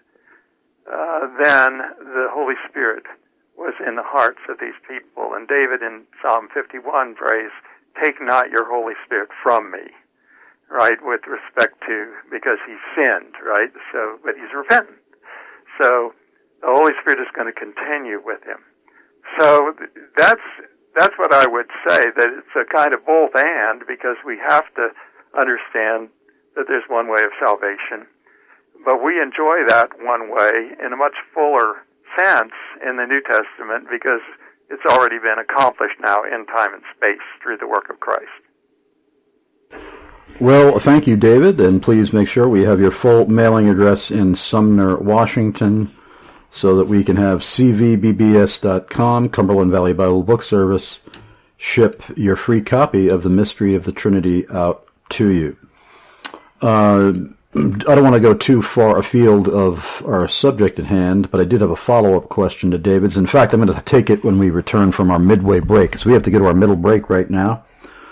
[SPEAKER 3] then the Holy Spirit was in the hearts of these people. And David in Psalm 51 prays, "Take not your Holy Spirit from me," right, with respect to, because he sinned, right? So, but he's repentant. So the Holy Spirit is going to continue with him. So that's what I would say, that it's a kind of both and, because we have to understand that there's one way of salvation. But we enjoy that one way in a much fuller sense in the New Testament because it's already been accomplished now in time and space through the work of Christ.
[SPEAKER 2] Well, thank you, David, and please make sure we have your full mailing address in Sumner, Washington, so that we can have cvbbs.com, Cumberland Valley Bible Book Service, ship your free copy of The Mystery of the Trinity out to you. I don't want to go too far afield of our subject at hand, but I did have a follow-up question to David's. In fact, I'm going to take it when we return from our midway break, because we have to go to our middle break right now.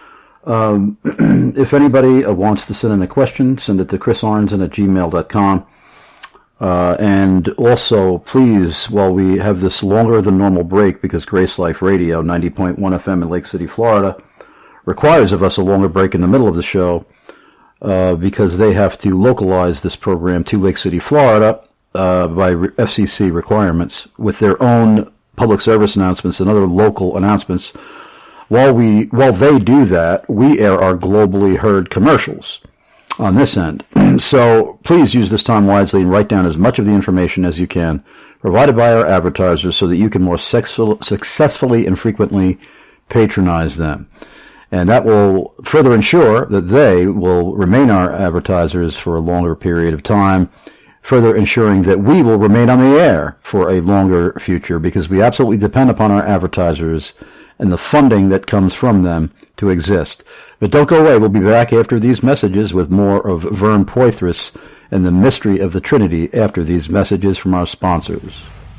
[SPEAKER 2] If anybody wants to send in a question, send it to chrisarnson@gmail.com. And also, please, while we have this longer than normal break, because Grace Life Radio, 90.1 FM in Lake City, Florida, requires of us a longer break in the middle of the show, because they have to localize this program to Lake City, Florida, by FCC requirements with their own public service announcements and other local announcements. While they do that, we air our globally heard commercials on this end. So please use this time wisely and write down as much of the information as you can provided by our advertisers so that you can more successfully and frequently patronize them. And that will further ensure that they will remain our advertisers for a longer period of time, further ensuring that we will remain on the air for a longer future, because we absolutely depend upon our advertisers and the funding that comes from them to exist. But don't go away. We'll be back after these messages with more of Vern Poythress and the mystery of the Trinity after these messages from our sponsors.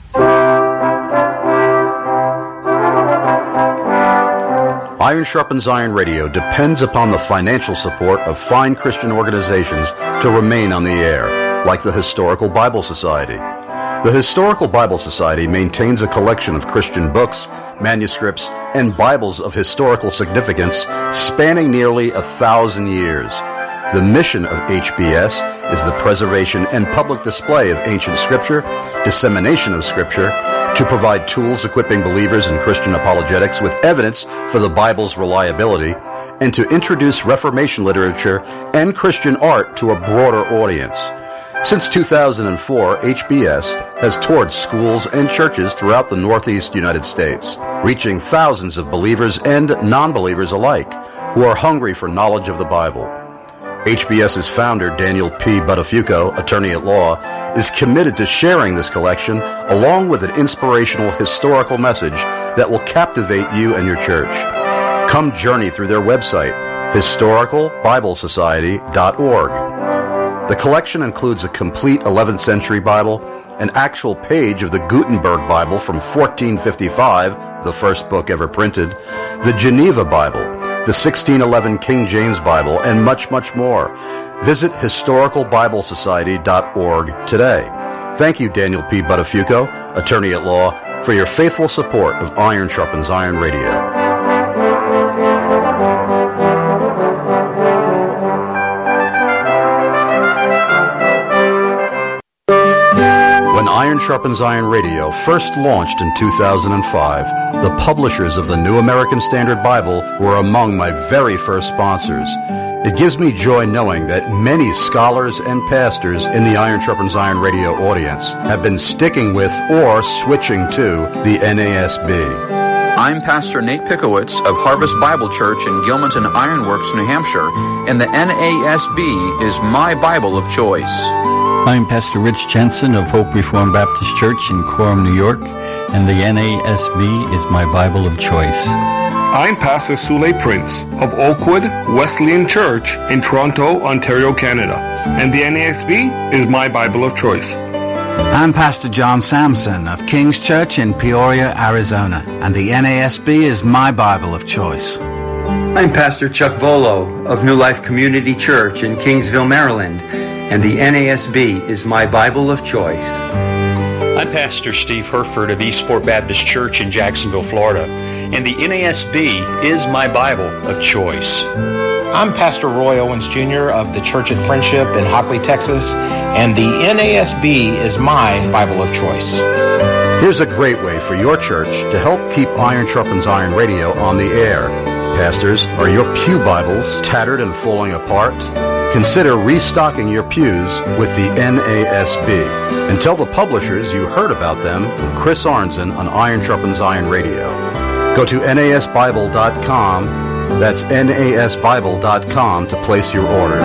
[SPEAKER 2] Iron Sharpens Iron Radio depends upon the financial support of fine Christian organizations to remain on the air, like the Historical Bible Society. The Historical Bible Society maintains a collection of Christian books, manuscripts, and Bibles of historical significance spanning nearly 1,000 years. The mission of HBS is the preservation and public display of ancient Scripture, dissemination of Scripture, to provide tools equipping believers in Christian apologetics with evidence for the Bible's reliability, and to introduce Reformation literature and Christian art to a broader audience. Since 2004, HBS has toured schools and churches throughout the Northeast United States, reaching thousands of believers and non-believers alike who are hungry for knowledge of the Bible. HBS's founder, Daniel P. Buttafuoco, attorney at law, is committed to sharing this collection along with an inspirational historical message that will captivate you and your church. Come journey through their website, historicalbiblesociety.org. The collection includes a complete 11th century Bible, an actual page of the Gutenberg Bible from 1455 the first book ever printed, the Geneva Bible, the 1611 King James Bible, and much, much more. Visit historicalbiblesociety.org today. Thank you, Daniel P. Buttafuoco, attorney at law, for your faithful support of Iron Sharpens Iron Radio. When Iron Sharpens Iron Radio first launched in 2005, the publishers of the New American Standard Bible were among my very first sponsors. It gives me joy knowing that many scholars and pastors in the Iron Sharpens Iron Radio audience have been sticking with or switching to the NASB.
[SPEAKER 15] I'm Pastor Nate Pickowitz of Harvest Bible Church in Gilmanton Ironworks, New Hampshire, and the NASB is my Bible of choice.
[SPEAKER 16] I'm Pastor Rich Jensen of Hope Reformed Baptist Church in Coram, New York, and the NASB is my Bible of choice.
[SPEAKER 17] I'm Pastor Sule Prince of Oakwood Wesleyan Church in Toronto, Ontario, Canada, and the NASB is my Bible of choice.
[SPEAKER 18] I'm Pastor John Sampson of King's Church in Peoria, Arizona, and the NASB is my Bible of choice.
[SPEAKER 19] I'm Pastor Chuck Volo of New Life Community Church in Kingsville, Maryland, and the NASB is my Bible of choice.
[SPEAKER 20] I'm Pastor Steve Herford of Eastport Baptist Church in Jacksonville, Florida, and the NASB is my Bible of choice.
[SPEAKER 21] I'm Pastor Roy Owens Jr. of the Church at Friendship in Hockley, Texas, and the NASB is my Bible of choice.
[SPEAKER 2] Here's a great way for your church to help keep Iron Sharpens Iron Radio on the air. Pastors, are your pew Bibles tattered and falling apart? Consider restocking your pews with the NASB and tell the publishers you heard about them from Chris Arnzen on Iron Sharpens Iron Radio. Go to nasbible.com, that's nasbible.com, to place your order.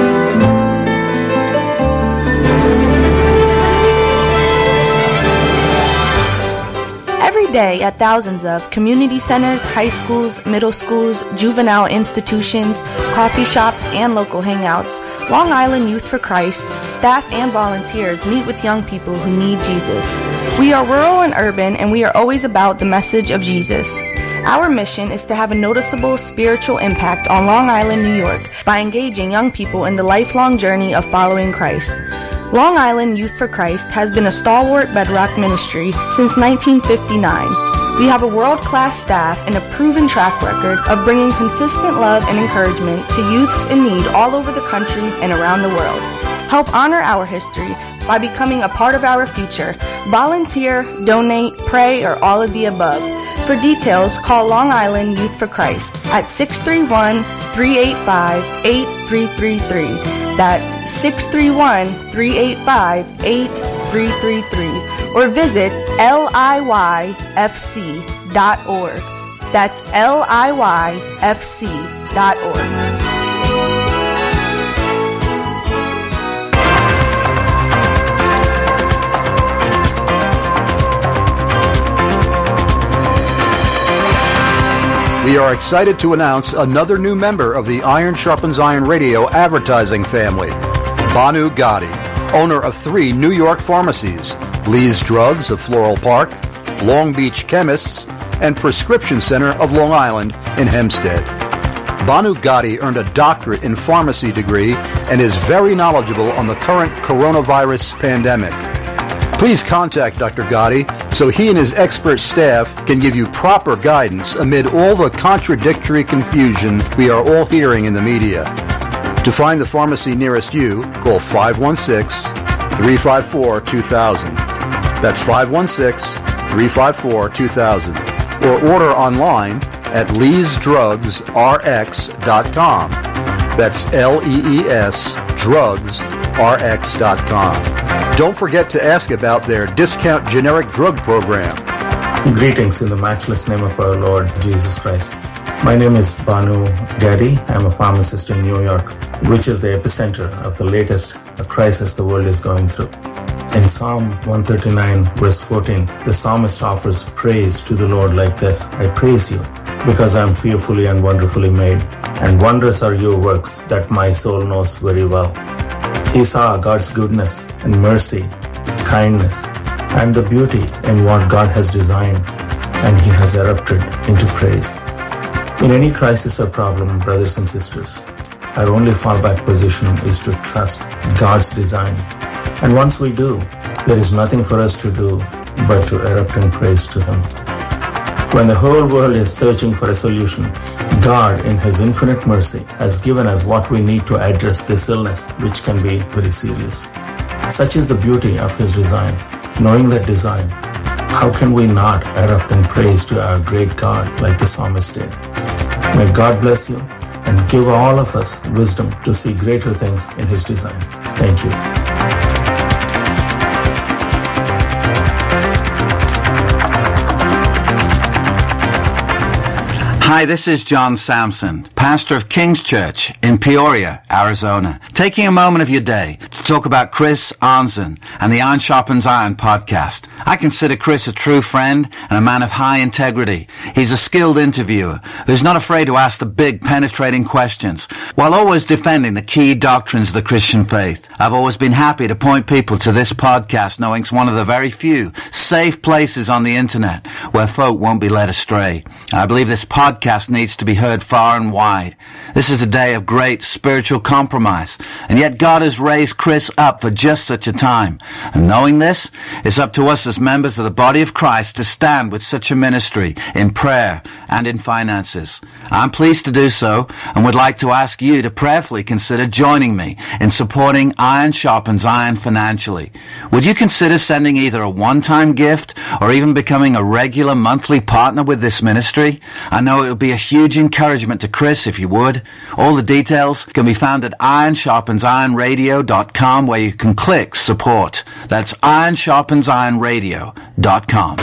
[SPEAKER 22] Every day at thousands of community centers, high schools, middle schools, juvenile institutions, coffee shops, and local hangouts, Long Island Youth for Christ, staff and volunteers meet with young people who need Jesus. We are rural and urban, and we are always about the message of Jesus. Our mission is to have a noticeable spiritual impact on Long Island, New York, by engaging young people in the lifelong journey of following Christ. Long Island Youth for Christ has been a stalwart bedrock ministry since 1959. We have a world-class staff and a proven track record of bringing consistent love and encouragement to youths in need all over the country and around the world. Help honor our history by becoming a part of our future. Volunteer, donate, pray, or all of the above. For details, call Long Island Youth for Christ at 631-385-8333. That's 631-385-8333. Or visit liyfc.org. That's liyfc.org.
[SPEAKER 2] We are excited to announce another new member of the Iron Sharpens Iron Radio advertising family, Banu Gotti, owner of 3 New York pharmacies, Lee's Drugs of Floral Park, Long Beach Chemists, and Prescription Center of Long Island in Hempstead. Banu Gotti earned a doctorate in pharmacy degree and is very knowledgeable on the current coronavirus pandemic. Please contact Dr. Gotti so he and his expert staff can give you proper guidance amid all the contradictory confusion we are all hearing in the media. To find the pharmacy nearest you, call 516-354-2000. That's 516-354-2000. Or order online at leesdrugsrx.com. That's LEES drugsrx.com. Don't forget to ask about their discount generic drug program.
[SPEAKER 23] Greetings in the matchless name of our Lord Jesus Christ. My name is Banu Gotti. I'm a pharmacist in New York, which is the epicenter of the latest crisis the world is going through. In Psalm 139, verse 14, the psalmist offers praise to the Lord like this: I praise you because I am fearfully and wonderfully made, and wondrous are your works that my soul knows very well. He saw God's goodness and mercy, kindness, and the beauty in what God has designed. and he has erupted into praise. In any crisis or problem, brothers and sisters, our only fallback position is to trust God's design. And once we do, there is nothing for us to do but to erupt in praise to Him. When the whole world is searching for a solution, God, in His infinite mercy, has given us what we need to address this illness, which can be very serious. Such is the beauty of His design. Knowing that design, how can we not erupt in praise to our great God like the psalmist did? May God bless you and give all of us wisdom to see greater things in His design. Thank you.
[SPEAKER 18] Hi, this is John Samson, pastor of King's Church in Peoria, Arizona, taking a moment of your day to talk about Chris Arnzen and the Iron Sharpens Iron podcast. I consider Chris a true friend and a man of high integrity. He's a skilled interviewer who's not afraid to ask the big, penetrating questions while always defending the key doctrines of the Christian faith. I've always been happy to point people to this podcast, knowing it's one of the very few safe places on the internet where folk won't be led astray. I believe this podcast needs to be heard far and wide. This is a day of great spiritual compromise, and yet God has raised Chris up for just such a time. And knowing this, it's up to us as members of the body of Christ to stand with such a ministry in prayer and in finances. I'm pleased to do so and would like to ask you to prayerfully consider joining me in supporting Iron Sharpens Iron financially. Would you consider sending either a one-time gift or even becoming a regular monthly partner with this ministry? I know it would be a huge encouragement to Chris if you would. All the details can be found at ironsharpensironradio.com, where you can click support. That's ironsharpensironradio.com.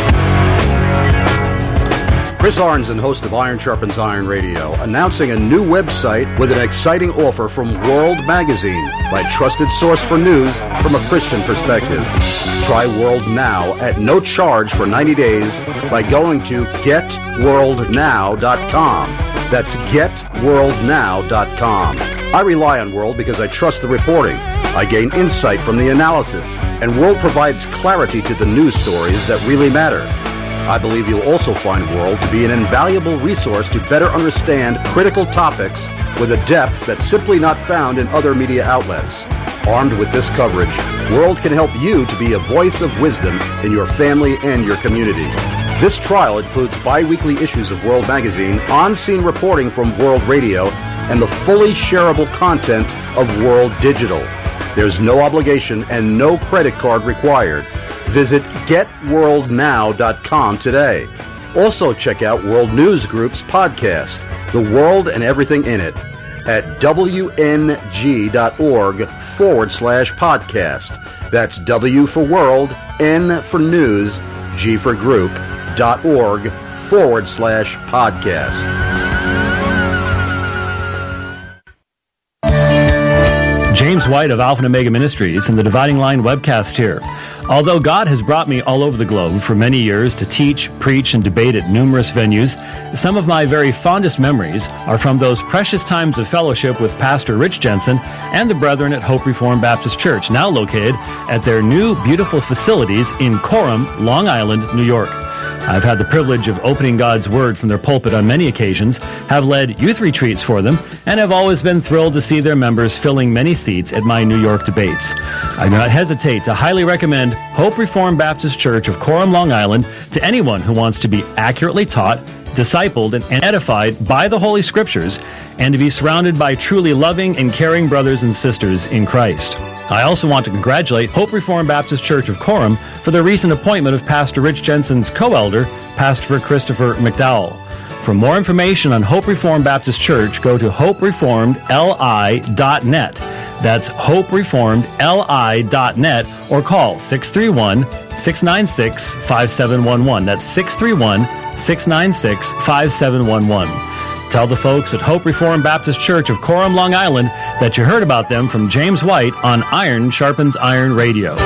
[SPEAKER 2] Chris Arnzen, host of Iron Sharpens Iron Radio, announcing a new website with an exciting offer from World Magazine, my trusted source for news from a Christian perspective. Try World Now at no charge for 90 days by going to getworldnow.com. That's getworldnow.com. I rely on World because I trust the reporting. I gain insight from the analysis, and World provides clarity to the news stories that really matter. I believe you'll also find World to be an invaluable resource to better understand critical topics with a depth that's simply not found in other media outlets. Armed with this coverage, World can help you to be a voice of wisdom in your family and your community. This trial includes bi-weekly issues of World Magazine, on-scene reporting from World Radio, and the fully shareable content of World Digital. There's no obligation and no credit card required. Visit getworldnow.com today. Also check out World News Group's podcast, The World and Everything in It, at wng.org/podcast. That's W for World, N for News, G for Group.org/podcast.
[SPEAKER 1] James White of Alpha and Omega Ministries and the Dividing Line webcast here. Although God has brought me all over the globe for many years to teach, preach, and debate at numerous venues, some of my very fondest memories are from those precious times of fellowship with Pastor Rich Jensen and the brethren at Hope Reformed Baptist Church, now located at their new beautiful facilities in Coram, Long Island, New York. I've had the privilege of opening God's Word from their pulpit on many occasions, have led youth retreats for them, and have always been thrilled to see their members filling many seats at my New York debates. I do not hesitate to highly recommend Hope Reformed Baptist Church of Coram, Long Island to anyone who wants to be accurately taught, discipled, and edified by the Holy Scriptures, and to be surrounded by truly loving and caring brothers and sisters in Christ. I also want to congratulate Hope Reformed Baptist Church of Coram for the recent appointment of Pastor Rich Jensen's co-elder, Pastor Christopher McDowell. For more information on Hope Reformed Baptist Church, go to hopereformedli.net. That's hopereformedli.net, or call 631-696-5711. That's 631-696-5711. Tell the folks at Hope Reformed Baptist Church of Coram, Long Island, that you heard about them from James White on Iron Sharpens Iron Radio.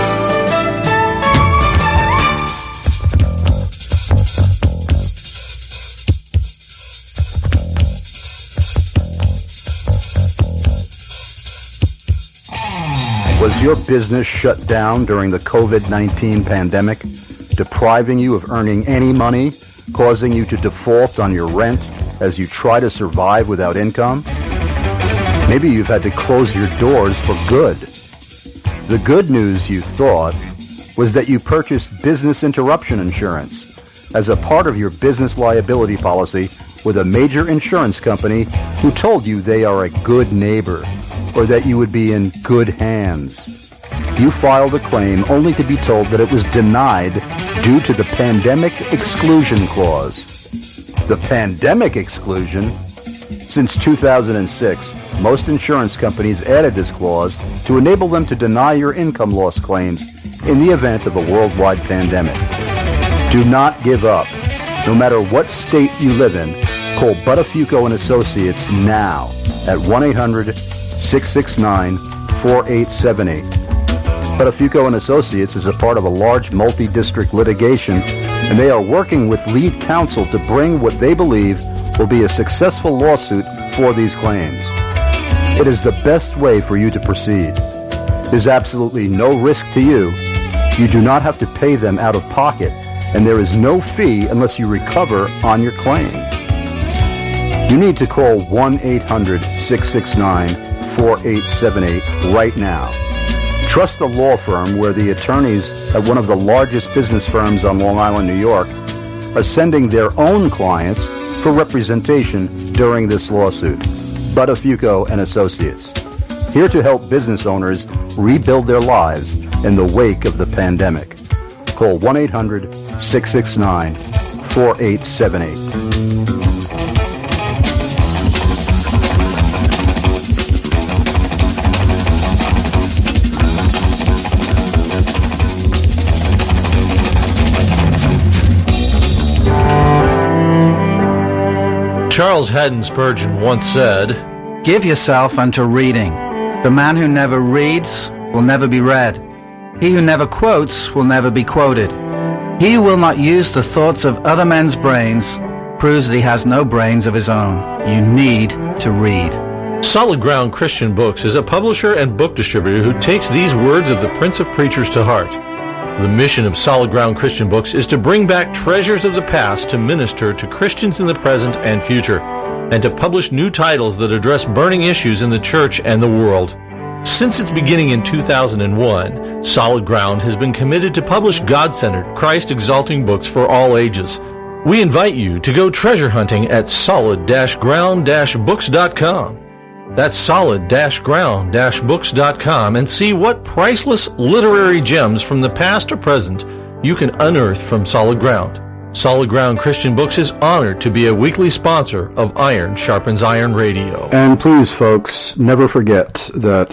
[SPEAKER 2] Was your business shut down during the COVID-19 pandemic, depriving you of earning any money causing you to default on your rent as you try to survive without income? Maybe you've had to close your doors for good. The good news, you thought, was that you purchased business interruption insurance as a part of your business liability policy with a major insurance company who told you they are a good neighbor or that you would be in good hands. You filed a claim only to be told that it was denied due to the Pandemic Exclusion Clause. The Pandemic Exclusion? Since 2006, most insurance companies added this clause to enable them to deny your income loss claims in the event of a worldwide pandemic. Do not give up. No matter what state you live in, call Buttafuoco and Associates now at 1-800-669-4878. Buttafuoco and Associates is a part of a large multi-district litigation, and they are working with lead counsel to bring what they believe will be a successful lawsuit for these claims. It is the best way for you to proceed. There's absolutely no risk to you. You do not have to pay them out of pocket, and there is no fee unless you recover on your claim. You need to call 1-800-669-4878 right now. Trust the law firm where the attorneys at one of the largest business firms on Long Island, New York, are sending their own clients for representation during this lawsuit. Buttafuoco and Associates, here to help business owners rebuild their lives in the wake of the pandemic. Call 1-800-669-4878.
[SPEAKER 4] Charles Haddon Spurgeon once said,
[SPEAKER 18] "Give yourself unto reading. The man who never reads will never be read. He who never quotes will never be quoted. He who will not use the thoughts of other men's brains proves that he has no brains of his own. You need to read."
[SPEAKER 4] Solid Ground Christian Books is a publisher and book distributor who takes these words of the Prince of Preachers to heart. The mission of Solid Ground Christian Books is to bring back treasures of the past to minister to Christians in the present and future, and to publish new titles that address burning issues in the church and the world. Since its beginning in 2001, Solid Ground has been committed to publish God-centered, Christ-exalting books for all ages. We invite you to go treasure hunting at solid-ground-books.com. That's solid-ground-books.com, and see what priceless literary gems from the past or present you can unearth from Solid Ground. Solid Ground Christian Books is honored to be a weekly sponsor of Iron Sharpens Iron Radio.
[SPEAKER 2] And please, folks, never forget that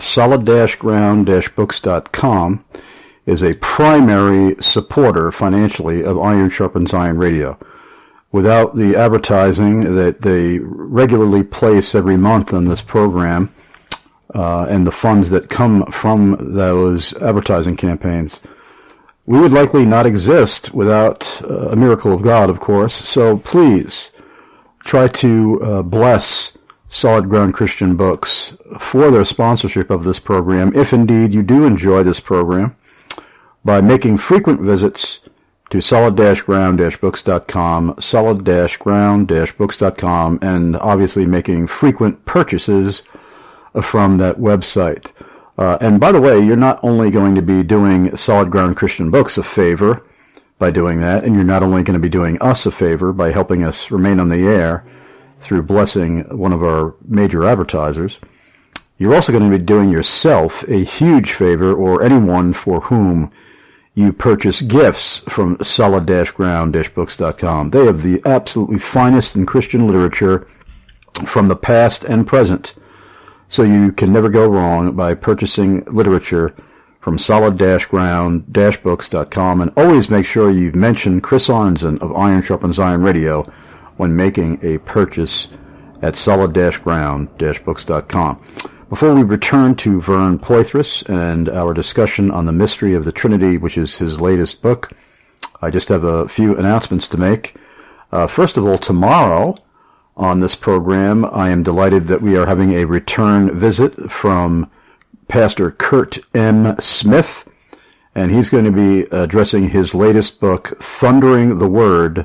[SPEAKER 2] solid-ground-books.com is a primary supporter financially of Iron Sharpens Iron Radio. Without the advertising that they regularly place every month on this program, and the funds that come from those advertising campaigns, we would likely not exist without a miracle of God, of course. So please try to bless Solid Ground Christian Books for their sponsorship of this program, if indeed you do enjoy this program, by making frequent visits to solid-ground-books.com, solid-ground-books.com, and obviously making frequent purchases from that website. And by the way, you're not only going to be doing Solid Ground Christian Books a favor by doing that, and you're not only going to be doing us a favor by helping us remain on the air through blessing one of our major advertisers, you're also going to be doing yourself a huge favor, or anyone for whom you purchase gifts from solid-ground-books.com. They have the absolutely finest in Christian literature from the past and present, so you can never go wrong by purchasing literature from solid-ground-books.com. And always make sure you mention Chris Arnzen of Iron Sharpens Iron Radio when making a purchase at solid-ground-books.com. Before we return to Vern Poythress and our discussion on the mystery of the Trinity, which is his latest book, I just have a few announcements to make. First of all, tomorrow on this program, I am delighted that we are having a return visit from Pastor Kurt M. Smith, and he's going to be addressing his latest book, Thundering the Word,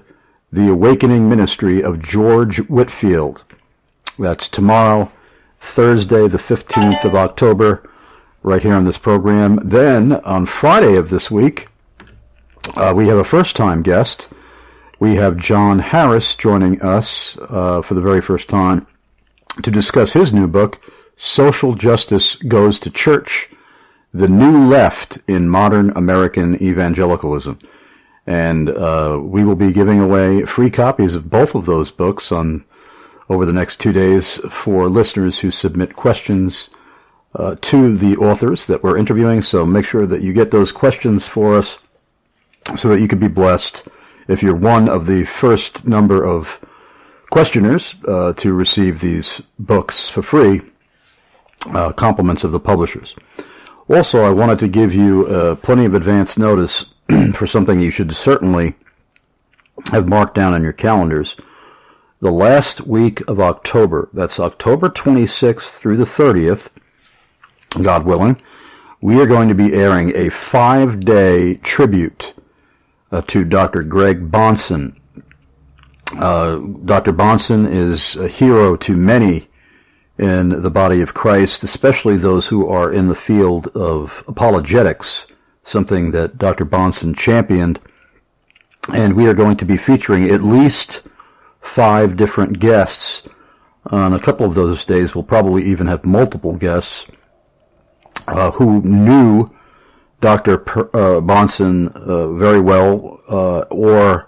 [SPEAKER 2] The Awakening Ministry of George Whitefield. That's tomorrow, Thursday, the 15th of October, right here on this program. Then, on Friday of this week, we have a first-time guest. We have John Harris joining us for the very first time to discuss his new book, Social Justice Goes to Church, The New Left in Modern American Evangelicalism. And we will be giving away free copies of both of those books over the next 2 days for listeners who submit questions to the authors that we're interviewing. So make sure that you get those questions for us so that you can be blessed if you're one of the first number of questioners to receive these books for free, compliments of the publishers. Also, I wanted to give you plenty of advance notice for something you should certainly have marked down on your calendars. The last week of October, that's October 26th through the 30th, God willing, we are going to be airing a 5-day tribute to Dr. Greg Bahnsen. Dr. Bahnsen is a hero to many in the body of Christ, especially those who are in the field of apologetics, something that Dr. Bahnsen championed. And we are going to be featuring at least 5 different guests. On a couple of those days, we'll probably even have multiple guests who knew Dr. Bahnsen very well, or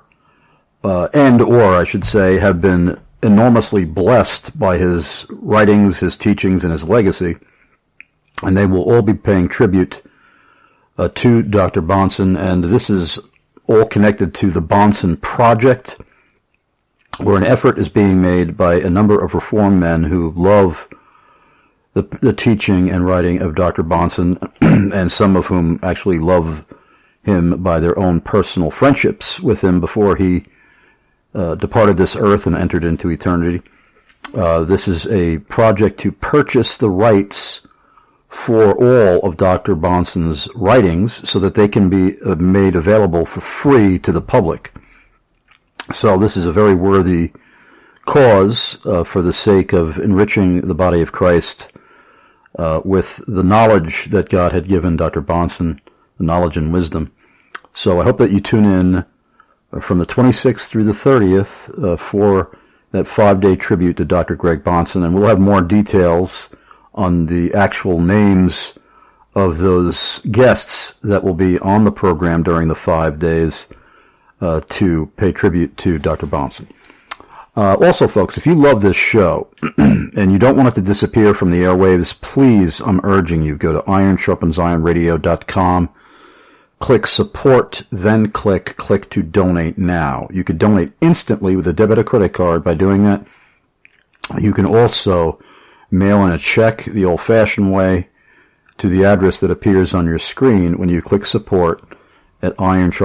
[SPEAKER 2] I should say, have been enormously blessed by his writings, his teachings, and his legacy. And they will all be paying tribute to Dr. Bahnsen, and this is all connected to the Bahnsen Project, where an effort is being made by a number of Reformed men who love the teaching and writing of Dr. Bahnsen, and some of whom actually love him by their own personal friendships with him before he departed this earth and entered into eternity. This is a project to purchase the rights for all of Dr. Bahnsen's writings so that they can be made available for free to the public. So this is a very worthy cause for the sake of enriching the body of Christ with the knowledge that God had given Dr. Bahnsen, the knowledge and wisdom. So I hope that you tune in from the 26th through the 30th for that 5-day tribute to Dr. Greg Bahnsen, and we'll have more details on the actual names of those guests that will be on the program during the 5 days to pay tribute to Dr. Bahnsen. Also, folks, if you love this show and you don't want it to disappear from the airwaves, please, I'm urging you, go to ironsharpensironradio.com, click support, then click to donate now. You can donate instantly with a debit or credit card by doing that. You can also mail in a check the old-fashioned way to the address that appears on your screen when you click support at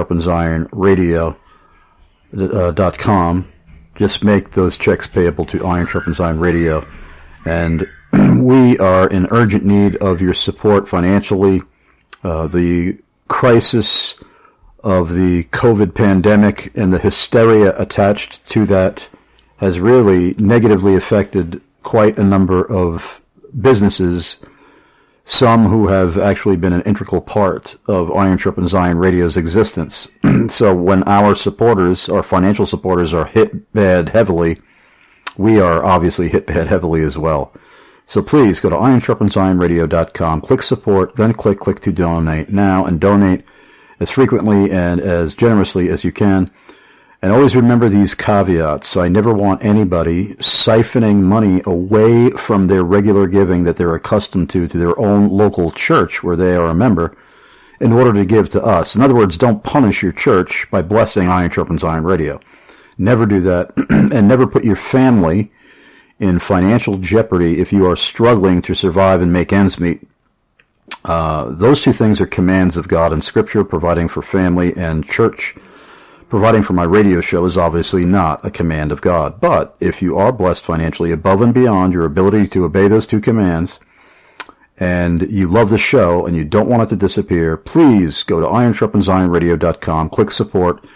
[SPEAKER 2] ironsharpensironradio.com. Just make those checks payable to Iron Sharpens Iron Radio. And we are in urgent need of your support financially. The crisis of the COVID pandemic and the hysteria attached to that has really negatively affected quite a number of businesses, some who have actually been an integral part of Iron Sharpens Iron Radio's existence. So when our supporters, our financial supporters, are hit bad heavily, we are obviously hit bad heavily as well. So please go to ironsharpensironradio.com, click support, then click to donate now, and donate as frequently and as generously as you can. And always remember these caveats. I never want anybody siphoning money away from their regular giving that they're accustomed to their own local church where they are a member in order to give to us. In other words, don't punish your church by blessing Iron Sharpens Iron Radio. Never do that, and never put your family in financial jeopardy if you are struggling to survive and make ends meet. Those two things are commands of God in Scripture. Providing for family and church, providing for my radio show is obviously not a command of God. But if you are blessed financially above and beyond your ability to obey those two commands, and you love the show and you don't want it to disappear, please go to ironsharpensironradio.com, click support,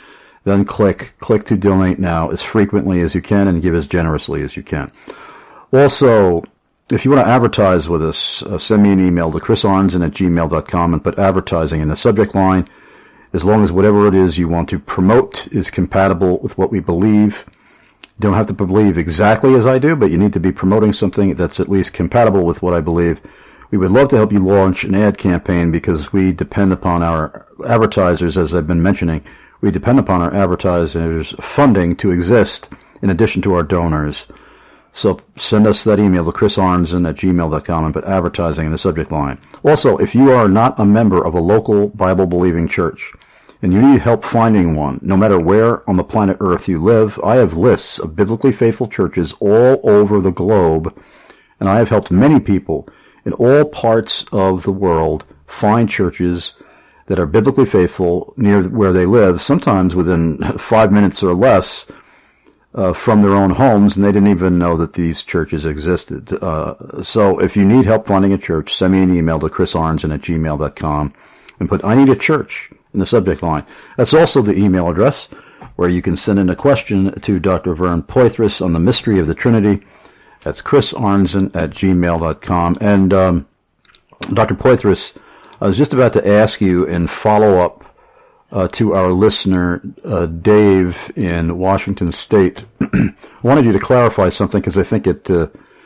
[SPEAKER 2] then click to donate now as frequently as you can and give as generously as you can. Also, if you want to advertise with us, send me an email to chrisarnson@gmail.com and put advertising in the subject line, as long as whatever it is you want to promote is compatible with what we believe. You don't have to believe exactly as I do, but you need to be promoting something that's at least compatible with what I believe. We would love to help you launch an ad campaign because we depend upon our advertisers, as I've been mentioning. We depend upon our advertisers' funding to exist in addition to our donors. So send us that email to chrisarnson@gmail.com and put advertising in the subject line. Also, if you are not a member of a local Bible-believing church and you need help finding one, no matter where on the planet Earth you live, I have lists of biblically faithful churches all over the globe, and I have helped many people in all parts of the world find churches that are biblically faithful near where they live, sometimes within 5 minutes or less from their own homes, and they didn't even know that these churches existed. So if you need help finding a church, send me an email to chrisarnson@gmail.com and put "I need a church" in the subject line. That's also the email address where you can send in a question to Dr. Vern Poythress on the mystery of the Trinity. That's chrisarnson@gmail.com. And Dr. Poythress, I was just about to ask you in follow-up to our listener, Dave in Washington State. I wanted you to clarify something because I think it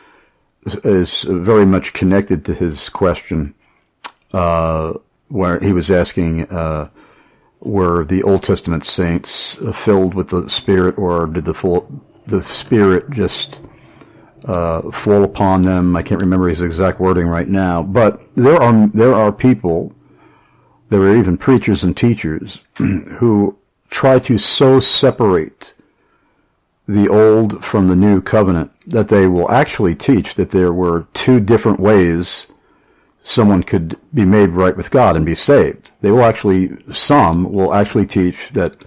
[SPEAKER 2] is very much connected to his question, where he was asking, were the Old Testament saints filled with the Spirit, or did the Spirit just fall upon them? I can't remember his exact wording right now, but there are people, there are even preachers and teachers who try to so separate the old from the new covenant that they will actually teach that there were two different ways someone could be made right with God and be saved. Some will actually teach that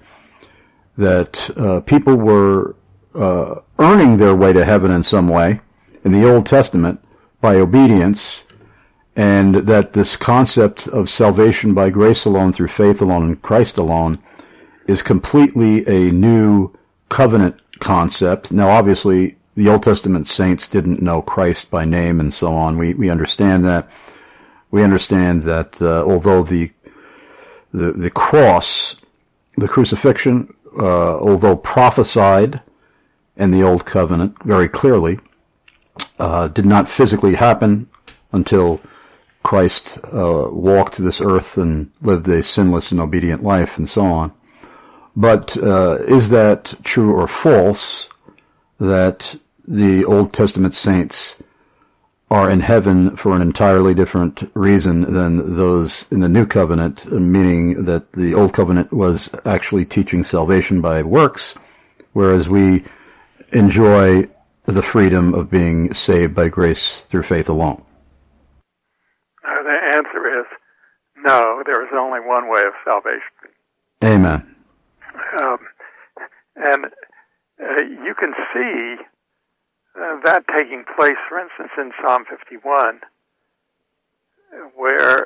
[SPEAKER 2] people were earning their way to heaven in some way in the Old Testament by obedience, and that this concept of salvation by grace alone, through faith alone, in Christ alone, is completely a new covenant concept. Now, obviously, the Old Testament saints didn't know Christ by name and so on. We understand that. We understand that although the cross, the crucifixion, although prophesied in the Old Covenant very clearly, did not physically happen until Christ walked this earth and lived a sinless and obedient life and so on. But is that true or false, that the Old Testament saints are in heaven for an entirely different reason than those in the New Covenant, meaning that the Old Covenant was actually teaching salvation by works, whereas we enjoy the freedom of being saved by grace through faith alone?
[SPEAKER 3] The answer is no, there is only one way of salvation.
[SPEAKER 2] Amen.
[SPEAKER 3] And you can see that taking place, for instance, in Psalm 51, where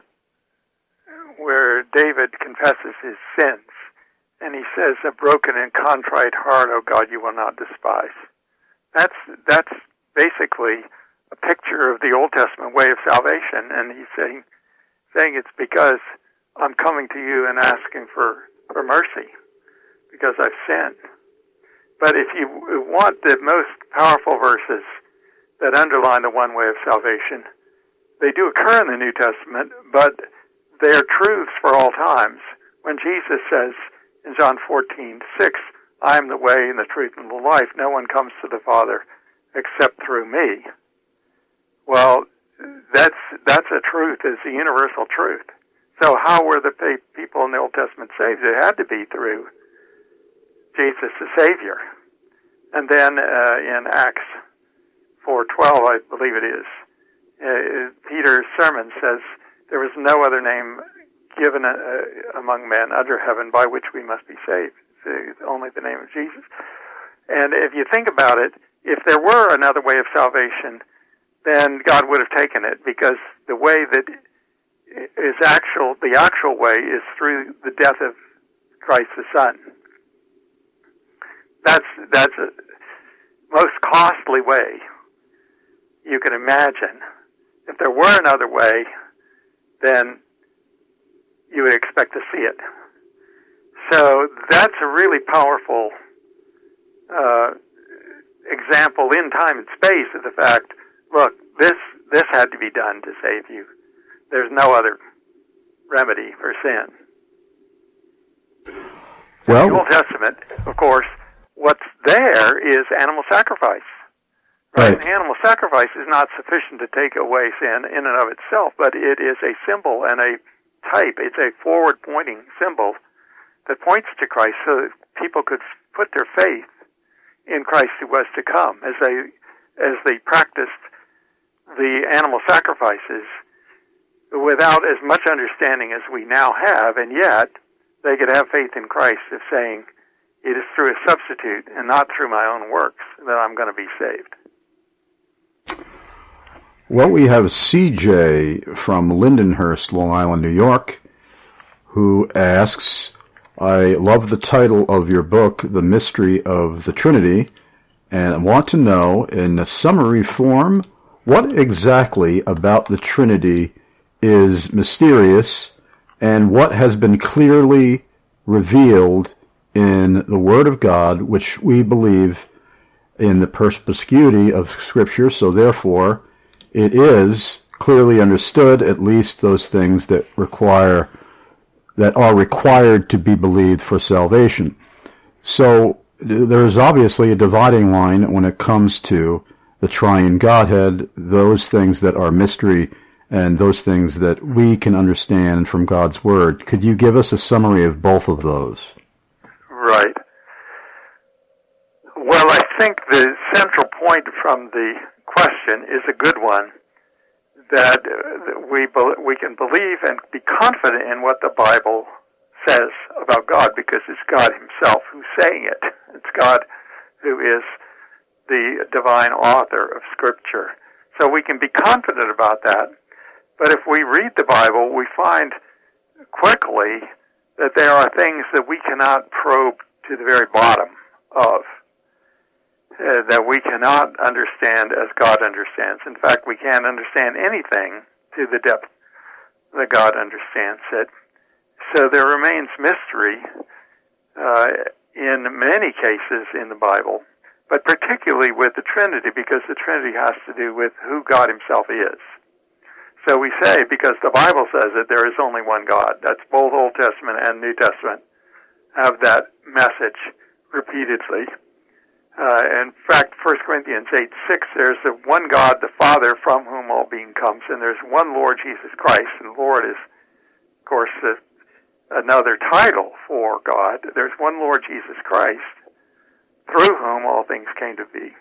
[SPEAKER 3] David confesses his sins, and he says, "A broken and contrite heart, O God, you will not despise." That's basically a picture of the Old Testament way of salvation, and he's saying it's because I'm coming to you and asking for mercy because I've sinned. But if you want the most powerful verses that underline the one way of salvation, they do occur in the New Testament, but they are truths for all times. When Jesus says in John 14:6, "I am the way and the truth and the life. No one comes to the Father except through me." Well, that's a truth. It's a universal truth. So how were the people in the Old Testament saved? It had to be through Jesus the Savior. And then in Acts 4:12, I believe it is, Peter's sermon says, "There is no other name given among men under heaven by which we must be saved. It's only the name of Jesus." And if you think about it, if there were another way of salvation, then God would have taken it, because the way that is the actual way is through the death of Christ the Son. That's the most costly way you can imagine. If there were another way, then you would expect to see it. So that's a really powerful example in time and space of the fact, look, this had to be done to save you. There's no other remedy for sin.
[SPEAKER 2] Well,
[SPEAKER 3] in the Old Testament, of course, what's there is animal sacrifice. Right? And animal sacrifice is not sufficient to take away sin in and of itself, but it is a symbol and a type. It's a forward-pointing symbol that points to Christ so that people could put their faith in Christ who was to come. As they practiced the animal sacrifices without as much understanding as we now have, and yet they could have faith in Christ of saying, it is through a substitute and not through my own works that I'm going to be saved.
[SPEAKER 2] Well, we have CJ from Lindenhurst, Long Island, New York, who asks, I love the title of your book, The Mystery of the Trinity, and I want to know, in a summary form, what exactly about the Trinity is mysterious and what has been clearly revealed in the Word of God, which we believe in the perspicuity of Scripture, so therefore it is clearly understood, at least those things that are required to be believed for salvation. So there is obviously a dividing line when it comes to the triune Godhead, those things that are mystery and those things that we can understand from God's Word. Could you give us a summary of both of those?
[SPEAKER 3] Right. Well, I think the central point from the question is a good one, that we can believe and be confident in what the Bible says about God, because it's God himself who's saying it. It's God who is the divine author of Scripture. So we can be confident about that. But if we read the Bible, we find quickly that there are things that we cannot probe to the very bottom of, that we cannot understand as God understands. In fact, we can't understand anything to the depth that God understands it. So there remains mystery in many cases in the Bible, but particularly with the Trinity, because the Trinity has to do with who God himself is. So we say, because the Bible says that there is only one God. That's both Old Testament and New Testament have that message repeatedly. In fact, 1 Corinthians 8:6, there's the one God, the Father, from whom all being comes, and there's one Lord Jesus Christ, and Lord is, of course, another title for God. There's one Lord Jesus Christ, through whom all things came to be.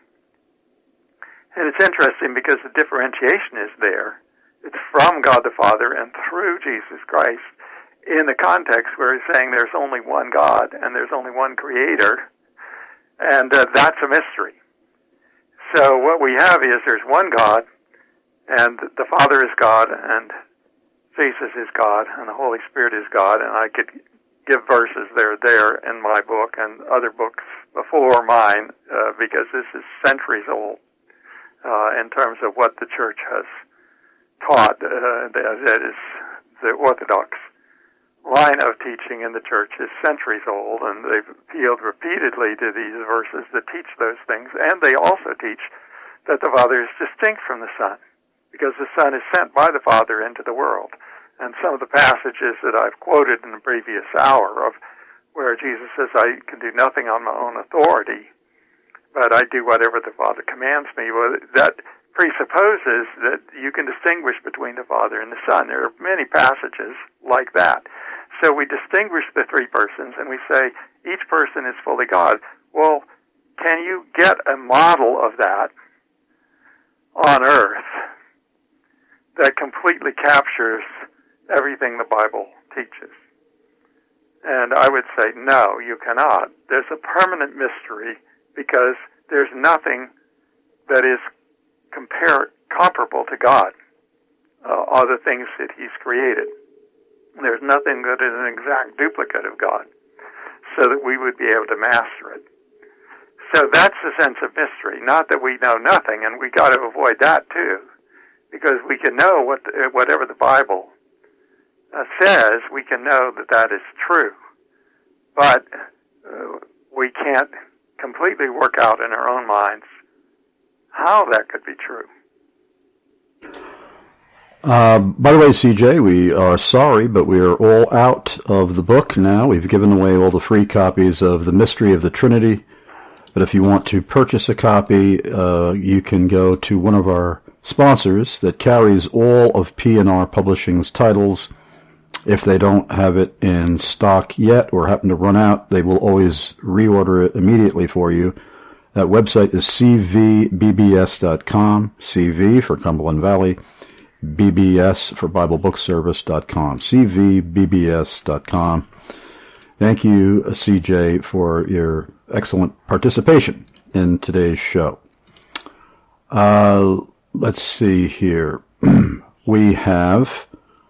[SPEAKER 3] And it's interesting because the differentiation is there. It's from God the Father and through Jesus Christ in the context where he's saying there's only one God and there's only one Creator, and that's a mystery. So what we have is there's one God, and the Father is God, and Jesus is God, and the Holy Spirit is God, and I could give verses there in my book and other books before mine, because this is centuries old in terms of what the Church has taught. That is the Orthodox line of teaching in the Church is centuries old, and they've appealed repeatedly to these verses that teach those things, and they also teach that the Father is distinct from the Son, because the Son is sent by the Father into the world. And some of the passages that I've quoted in the previous hour of where Jesus says, I can do nothing on my own authority, but I do whatever the Father commands me, well, that presupposes that you can distinguish between the Father and the Son. There are many passages like that. So we distinguish the three persons, and we say each person is fully God. Well, can you get a model of that on earth that completely captures everything the Bible teaches? And I would say, no, you cannot. There's a permanent mystery because there's nothing that is comparable to God, other things that he's created. There's nothing that is an exact duplicate of God so that we would be able to master it. So that's the sense of mystery. Not that we know nothing, and we got to avoid that too, because we can know whatever the Bible says. We can know that that is true, but we can't completely work out in our own minds how that could be true.
[SPEAKER 2] By the way, CJ, we are sorry, but we are all out of the book now. We've given away all the free copies of The Mystery of the Trinity. But if you want to purchase a copy, you can go to one of our sponsors that carries all of P&R Publishing's titles. If they don't have it in stock yet or happen to run out, they will always reorder it immediately for you. That website is cvbbs.com, CV for Cumberland Valley, BBS for BibleBookService.com, cvbbs.com. Thank you, CJ, for your excellent participation in today's show. Let's see here. We have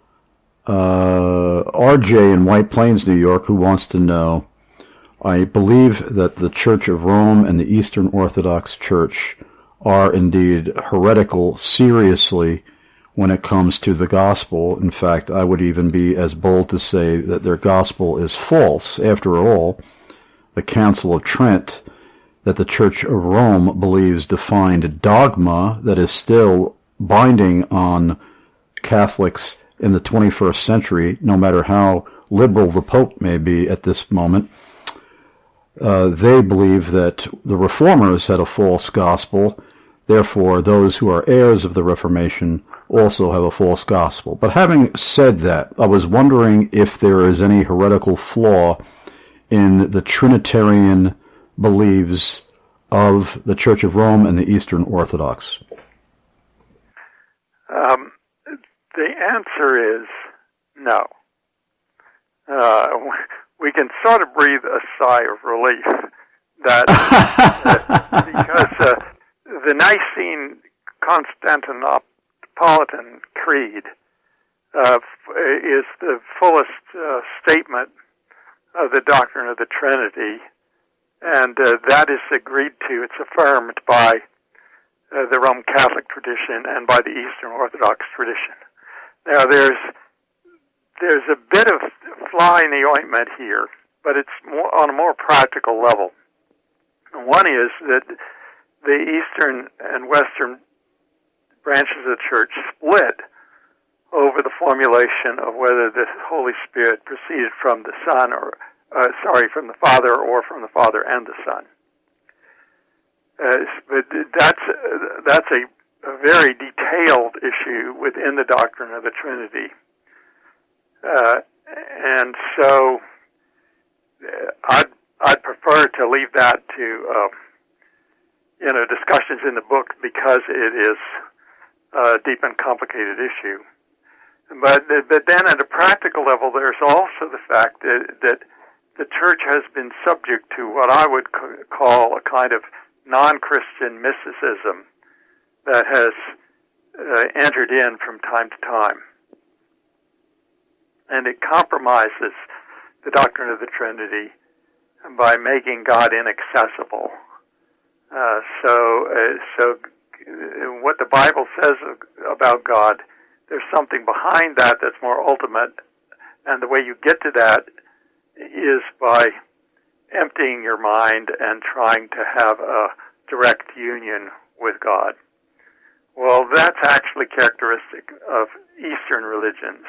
[SPEAKER 2] RJ in White Plains, New York, who wants to know, I believe that the Church of Rome and the Eastern Orthodox Church are indeed heretical seriously when it comes to the gospel. In fact, I would even be as bold to say that their gospel is false. After all, the Council of Trent that the Church of Rome believes defined dogma that is still binding on Catholics in the 21st century, no matter how liberal the Pope may be at this moment. They believe that the Reformers had a false gospel, therefore those who are heirs of the Reformation also have a false gospel. But having said that, I was wondering if there is any heretical flaw in the Trinitarian beliefs of the Church of Rome and the Eastern Orthodox.
[SPEAKER 3] The answer is no. We can sort of breathe a sigh of relief that because the Nicene Constantinopolitan Creed is the fullest statement of the doctrine of the Trinity, and that is agreed to. It's affirmed by the Roman Catholic tradition and by the Eastern Orthodox tradition. Now, there's a bit of fly in the ointment here, but it's more on a more practical level. One is that the Eastern and Western branches of the Church split over the formulation of whether the Holy Spirit proceeded from the Son from the Father, or from the Father and the Son. But that's a very detailed issue within the doctrine of the Trinity. And so I'd prefer to leave that to discussions in the book, because it is a deep and complicated issue. But then at a practical level, there's also the fact that the Church has been subject to what I would call a kind of non-Christian mysticism that has entered in from time to time. And it compromises the doctrine of the Trinity by making God inaccessible. So what the Bible says about God, there's something behind that that's more ultimate, and the way you get to that is by emptying your mind and trying to have a direct union with God. Well, that's actually characteristic of Eastern religions.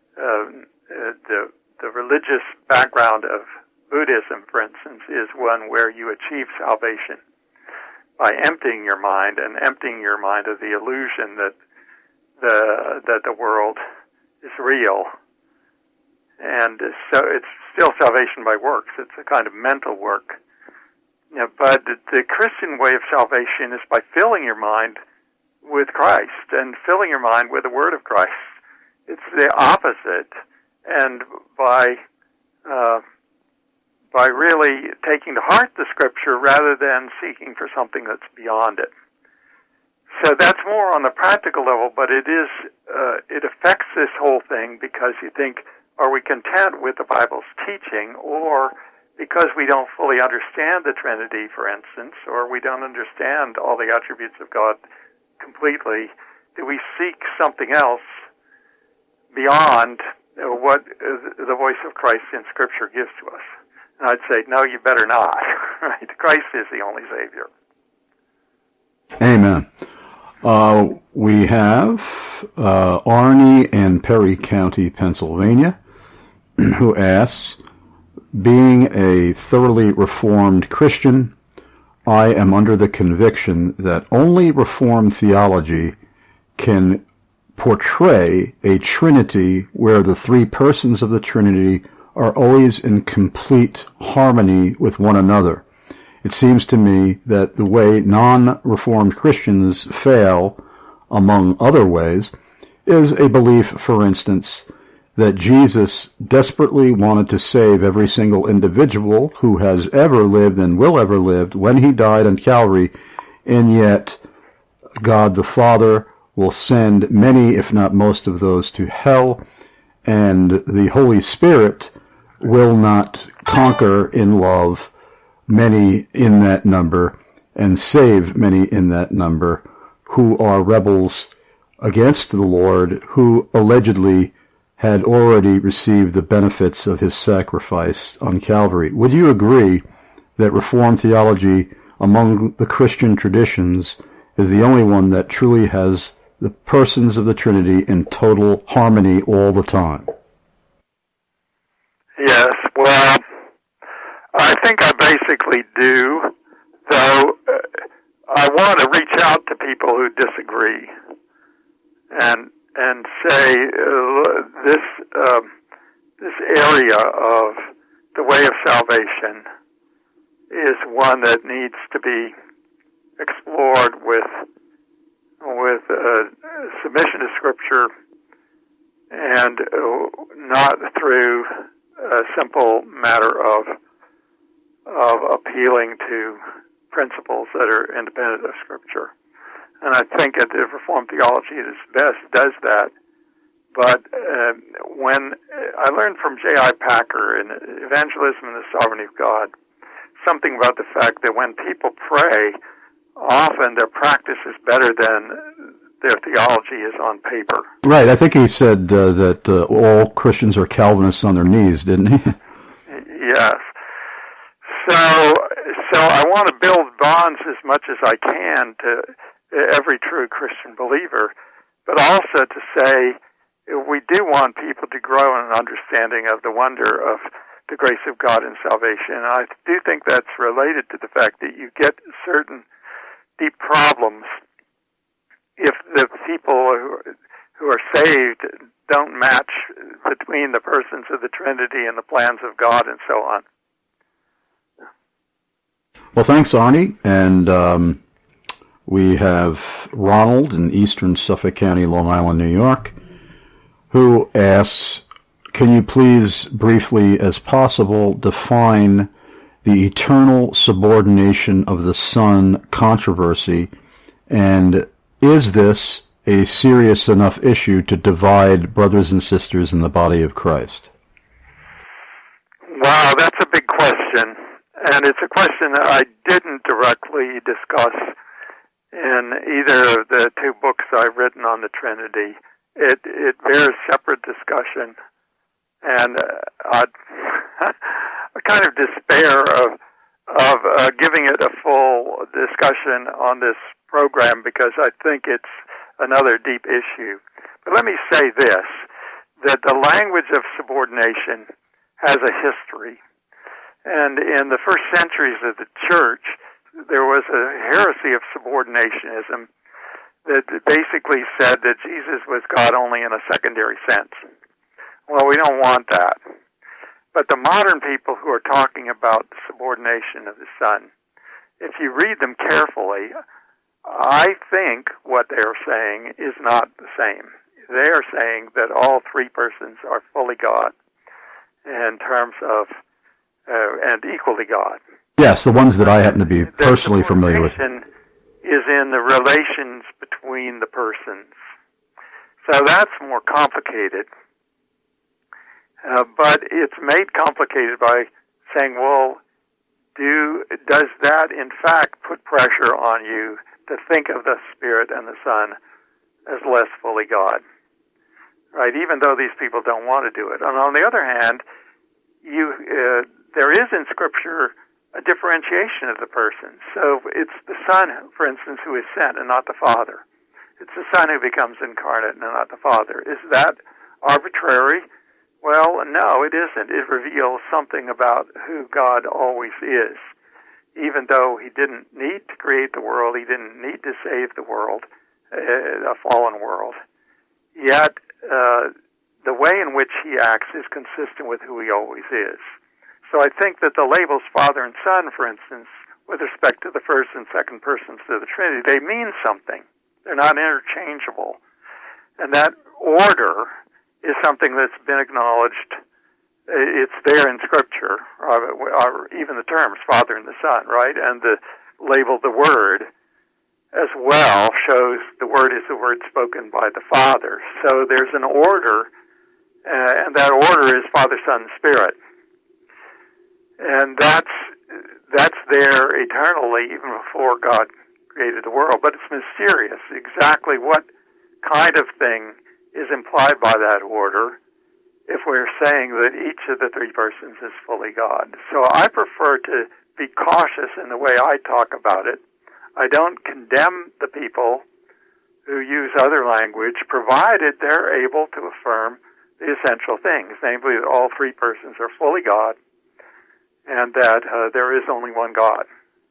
[SPEAKER 3] The religious background of Buddhism, for instance, is one where you achieve salvation by emptying your mind and emptying your mind of the illusion that the world is real. And so it's still salvation by works. It's a kind of mental work. But the Christian way of salvation is by filling your mind with Christ and filling your mind with the Word of Christ. It's the opposite. And by really taking to heart the Scripture rather than seeking for something that's beyond it. So that's more on the practical level, but it affects this whole thing, because you think, are we content with the Bible's teaching, or because we don't fully understand the Trinity, for instance, or we don't understand all the attributes of God completely, do we seek something else beyond what the voice of Christ in Scripture gives to us? And I'd say, no, you better not. Right? Christ is the only Savior.
[SPEAKER 2] Amen. We have Arnie in Perry County, Pennsylvania, who asks, being a thoroughly Reformed Christian, I am under the conviction that only Reformed theology can portray a Trinity where the three persons of the Trinity are always in complete harmony with one another. It seems to me that the way non-Reformed Christians fail, among other ways, is a belief, for instance, that Jesus desperately wanted to save every single individual who has ever lived and will ever live when he died on Calvary, and yet God the Father will send many, if not most of those, to hell, and the Holy Spirit will not conquer in love many in that number and save many in that number who are rebels against the Lord, who allegedly had already received the benefits of his sacrifice on Calvary. Would you agree that Reformed theology among the Christian traditions is the only one that truly has the persons of the Trinity in total harmony all the time?
[SPEAKER 3] Yes, well, I think I basically do, though I want to reach out to people who disagree and say this area of the way of salvation is one that needs to be explored with submission to Scripture and not through a simple matter of appealing to principles that are independent of Scripture. And I think that the Reformed theology at its best does that. But when I learned from J.I. Packer in Evangelism and the Sovereignty of God, something about the fact that when people pray, often their practice is better than their theology is on paper.
[SPEAKER 2] Right. I think he said that all Christians are Calvinists on their knees, didn't he?
[SPEAKER 3] Yes. So I want to build bonds as much as I can to every true Christian believer, but also to say we do want people to grow in an understanding of the wonder of the grace of God in salvation. And I do think that's related to the fact that you get certain deep problems if the people who are saved don't match between the persons of the Trinity and the plans of God and so on.
[SPEAKER 2] Well, thanks, Arnie. And we have Ronald in eastern Suffolk County, Long Island, New York, who asks, can you please briefly as possible define the eternal subordination of the Son controversy, and is this a serious enough issue to divide brothers and sisters in the body of Christ?
[SPEAKER 3] Wow, that's a big question. And it's a question that I didn't directly discuss in either of the two books I've written on the Trinity. It bears separate discussion. And I kind of despair of giving it a full discussion on this program because I think it's another deep issue. But let me say this, that the language of subordination has a history. And in the first centuries of the church, there was a heresy of subordinationism that basically said that Jesus was God only in a secondary sense. Well, we don't want that. But the modern people who are talking about the subordination of the Son, if you read them carefully, I think what they're saying is not the same. They are saying that all three persons are fully God in terms of and equally God.
[SPEAKER 2] Yes, the ones that I happen to be personally familiar with.
[SPEAKER 3] Is in the relations between the persons. So that's more complicated. But it's made complicated by saying, well, does that in fact put pressure on you to think of the Spirit and the Son as less fully God? Right? Even though these people don't want to do it. And on the other hand, there is in Scripture a differentiation of the person. So it's the Son, for instance, who is sent and not the Father. It's the Son who becomes incarnate and not the Father. Is that arbitrary? Well, no, it isn't. It reveals something about who God always is. Even though he didn't need to create the world, he didn't need to save the world, a fallen world, yet the way in which he acts is consistent with who he always is. So I think that the labels Father and Son, for instance, with respect to the first and second persons of the Trinity, they mean something. They're not interchangeable. And that order is something that's been acknowledged. It's there in Scripture, or even the terms Father and the Son, right? And the label the Word as well shows the Word is the word spoken by the Father. So there's an order, and that order is Father, Son, and Spirit. And that's there eternally, even before God created the world. But it's mysterious exactly what kind of thing is implied by that order if we're saying that each of the three persons is fully God. So I prefer to be cautious in the way I talk about it. I don't condemn the people who use other language, provided they're able to affirm the essential things, namely that all three persons are fully God and that there is only one God.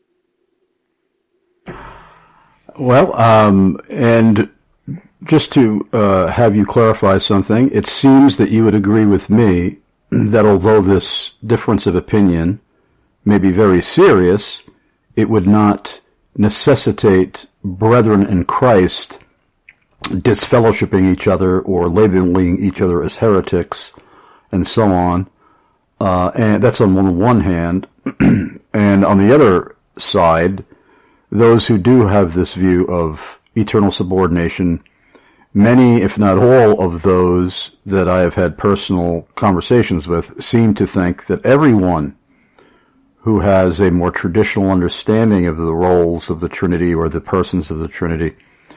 [SPEAKER 2] Well, and just to have you clarify something, it seems that you would agree with me that although this difference of opinion may be very serious, it would not necessitate brethren in Christ disfellowshipping each other or labeling each other as heretics and so on. And that's on one hand. And on the other side, those who do have this view of eternal subordination, many, if not all, of those that I have had personal conversations with seem to think that everyone who has a more traditional understanding of the roles of the Trinity or the persons of the Trinity,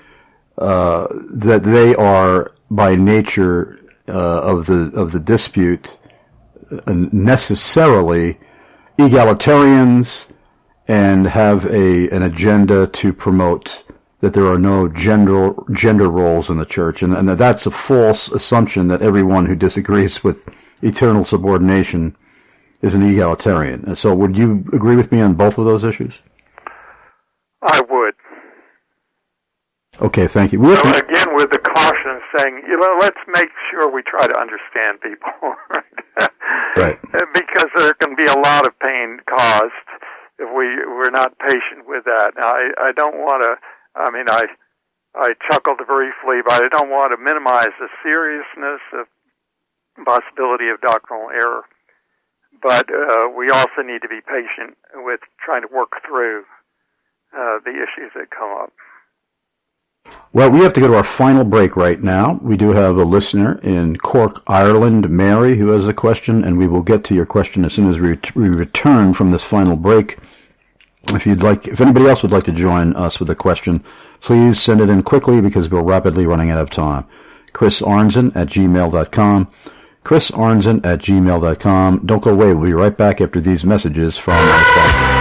[SPEAKER 2] that they are by nature of the dispute necessarily egalitarians and have an agenda to promote that there are no gender roles in the church, and that's a false assumption that everyone who disagrees with eternal subordination is an egalitarian. And so would you agree with me on both of those issues?
[SPEAKER 3] I would.
[SPEAKER 2] Okay, thank you.
[SPEAKER 3] Again, with the caution of saying, let's make sure we try to understand people,
[SPEAKER 2] right?
[SPEAKER 3] Because there can be a lot of pain caused if we're not patient with that. Now, I don't want to, I chuckled briefly, but I don't want to minimize the seriousness of possibility of doctrinal error. But we also need to be patient with trying to work through the issues that come up.
[SPEAKER 2] Well, we have to go to our final break right now. We do have a listener in Cork, Ireland, Mary, who has a question, and we will get to your question as soon as we return from this final break. If anybody else would like to join us with a question, please send it in quickly because we're rapidly running out of time. chrisarnzen@gmail.com. chrisarnzen@gmail.com. Don't go away. We'll be right back after these messages from our sponsor.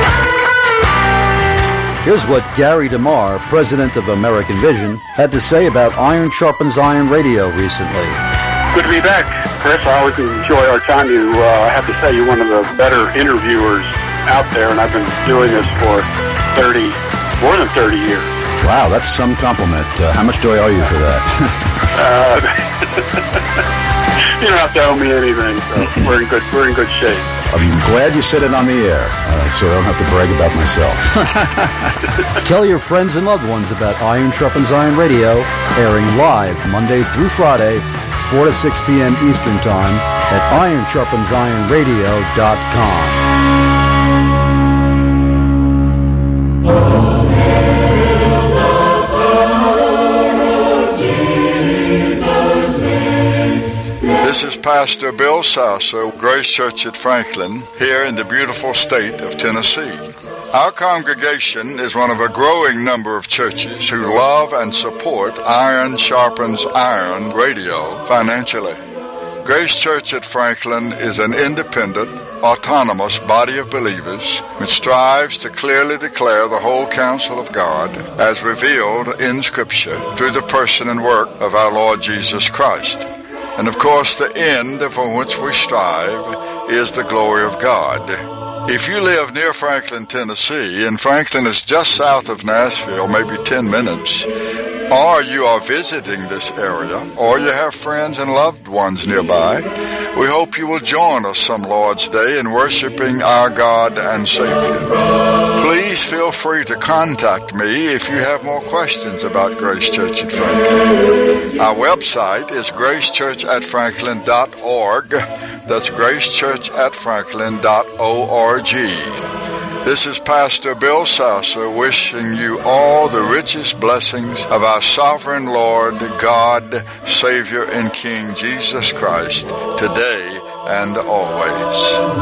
[SPEAKER 2] Here's what Gary DeMar, president of American Vision, had to say about Iron Sharpens Iron Radio recently.
[SPEAKER 5] Good to be back, Chris. I always enjoy our time. I have to say you're one of the better interviewers out there, and I've been doing this for more than 30 years.
[SPEAKER 2] Wow, that's some compliment. How much do I owe you for that?
[SPEAKER 5] You don't have to owe me anything, so we're in good shape.
[SPEAKER 2] I'm glad you said it on the air, so I don't have to brag about myself. Tell your friends and loved ones about Iron Sharpens Iron Radio, airing live Monday through Friday, 4 to 6 p.m. Eastern Time at ironsharpensironradio.com.
[SPEAKER 14] This is Pastor Bill Sasso, Grace Church at Franklin, here in the beautiful state of Tennessee. Our congregation is one of a growing number of churches who love and support Iron Sharpens Iron radio financially. Grace Church at Franklin is an independent, autonomous body of believers which strives to clearly declare the whole counsel of God as revealed in Scripture through the person and work of our Lord Jesus Christ. And of course, the end for which we strive is the glory of God. If you live near Franklin, Tennessee, and Franklin is just south of Nashville, maybe 10 minutes, or you are visiting this area, or you have friends and loved ones nearby, we hope you will join us some Lord's Day in worshiping our God and Savior. Please feel free to contact me if you have more questions about Grace Church at Franklin. Our website is gracechurchatfranklin.org. That's gracechurchatfranklin.org. This is Pastor Bill Sasso wishing you all the richest blessings of our sovereign Lord, God, Savior, and King Jesus Christ, today and always.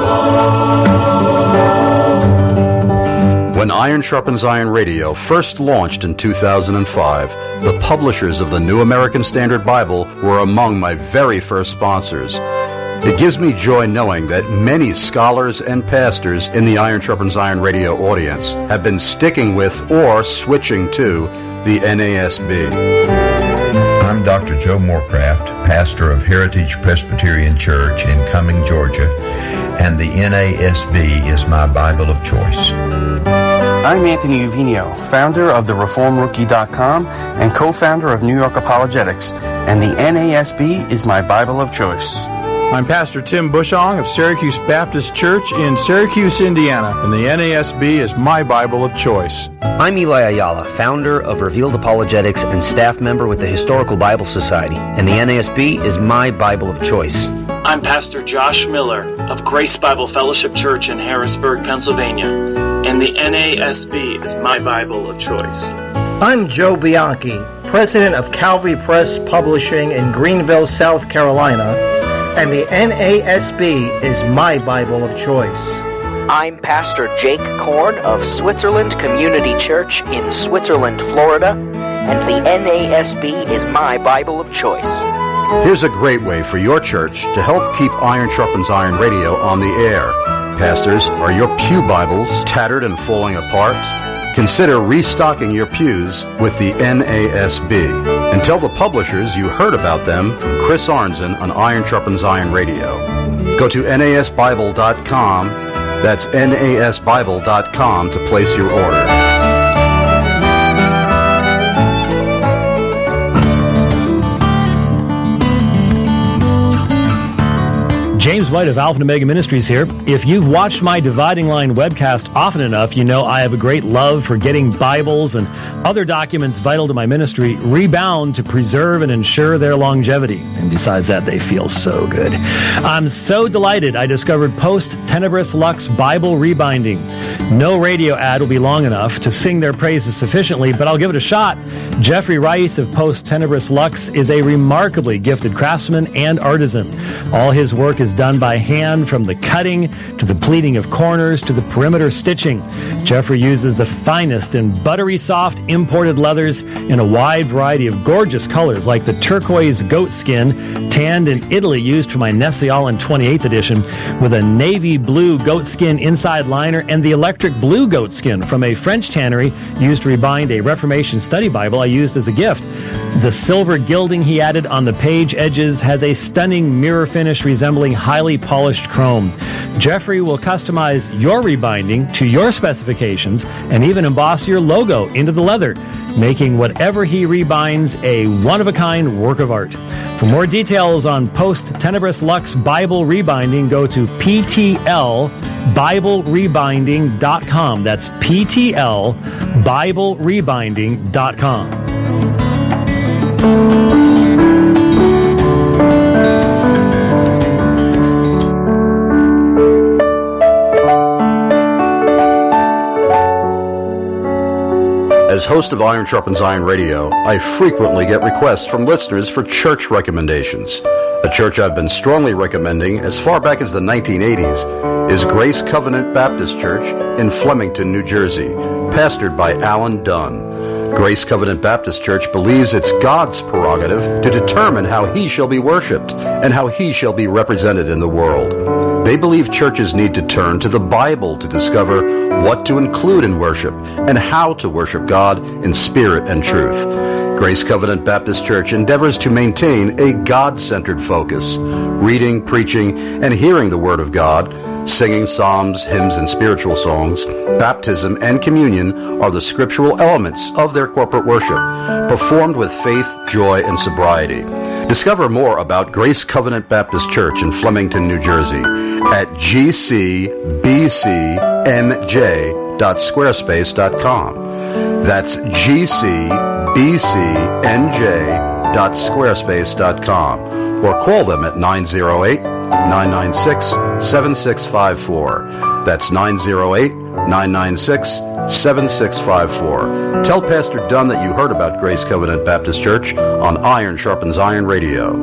[SPEAKER 2] When Iron Sharpens Iron Radio first launched in 2005, the publishers of the New American Standard Bible were among my very first sponsors. It gives me joy knowing that many scholars and pastors in the Iron Sharpens Iron Radio audience have been sticking with or switching to the NASB.
[SPEAKER 6] I'm Dr. Joe Morecraft, pastor of Heritage Presbyterian Church in Cumming, Georgia, and the NASB is my Bible of choice.
[SPEAKER 7] I'm Anthony Uvino, founder of TheReformRookie.com and co-founder of New York Apologetics, and the NASB is my Bible of choice.
[SPEAKER 8] I'm Pastor Tim Bushong of Syracuse Baptist Church in Syracuse, Indiana, and the NASB is my Bible of choice.
[SPEAKER 24] I'm Eli Ayala, founder of Revealed Apologetics and staff member with the Historical Bible Society, and the NASB is my Bible of choice.
[SPEAKER 25] I'm Pastor Josh Miller of Grace Bible Fellowship Church in Harrisburg, Pennsylvania, and the NASB is my Bible of choice.
[SPEAKER 26] I'm Joe Bianchi, president of Calvary Press Publishing in Greenville, South Carolina, and the NASB is my Bible of choice.
[SPEAKER 27] I'm Pastor Jake Korn of Switzerland Community Church in Switzerland, Florida, and the NASB is my Bible of choice.
[SPEAKER 2] Here's a great way for your church to help keep Iron Sharpens Iron Radio on the air. Pastors, are your pew Bibles tattered and falling apart? Consider restocking your pews with the NASB. And tell the publishers you heard about them from Chris Arnzen on Iron Sharpens Iron Radio. Go to NASBible.com, that's NASBible.com to place your order.
[SPEAKER 1] James White of Alpha and Omega Ministries here. If you've watched my Dividing Line webcast often enough, you know I have a great love for getting Bibles and other documents vital to my ministry rebound to preserve and ensure their longevity. And besides that, they feel so good. I'm so delighted I discovered Post Tenebris Lux Bible Rebinding. No radio ad will be long enough to sing their praises sufficiently, but I'll give it a shot. Jeffrey Rice of Post Tenebris Lux is a remarkably gifted craftsman and artisan. All his work is done by hand, from the cutting to the pleating of corners to the perimeter stitching. Jeffrey uses the finest and buttery soft imported leathers in a wide variety of gorgeous colors, like the turquoise goat skin tanned in Italy used for my Nestle Allen 28th edition, with a navy blue goat skin inside liner, and the electric blue goat skin from a French tannery used to rebind a Reformation study Bible I used as a gift. The silver gilding he added on the page edges has a stunning mirror finish resembling highly polished chrome. Jeffrey will customize your rebinding to your specifications and even emboss your logo into the leather, making whatever he rebinds a one-of-a-kind work of art. For more details on Post Tenebris Lux Bible Rebinding, go to PTLBibleRebinding.com. That's PTLBibleRebinding.com.
[SPEAKER 2] As host of Iron Sharpens Iron Radio, I frequently get requests from listeners for church recommendations. A church I've been strongly recommending as far back as the 1980s is Grace Covenant Baptist Church in Flemington, New Jersey, pastored by Alan Dunn. Grace Covenant Baptist Church believes it's God's prerogative to determine how He shall be worshipped and how He shall be represented in the world. They believe churches need to turn to the Bible to discover what to include in worship and how to worship God in spirit and truth. Grace Covenant Baptist Church endeavors to maintain a God-centered focus, reading, preaching, and hearing the Word of God. Singing psalms, hymns, and spiritual songs, baptism, and communion are the scriptural elements of their corporate worship, performed with faith, joy, and sobriety. Discover more about Grace Covenant Baptist Church in Flemington, New Jersey at gcbcnj.squarespace.com. That's gcbcnj.squarespace.com, or call them at 908-996-7654. That's 908-996-7654. Tell Pastor Dunn that you heard about Grace Covenant Baptist Church on Iron Sharpens Iron Radio.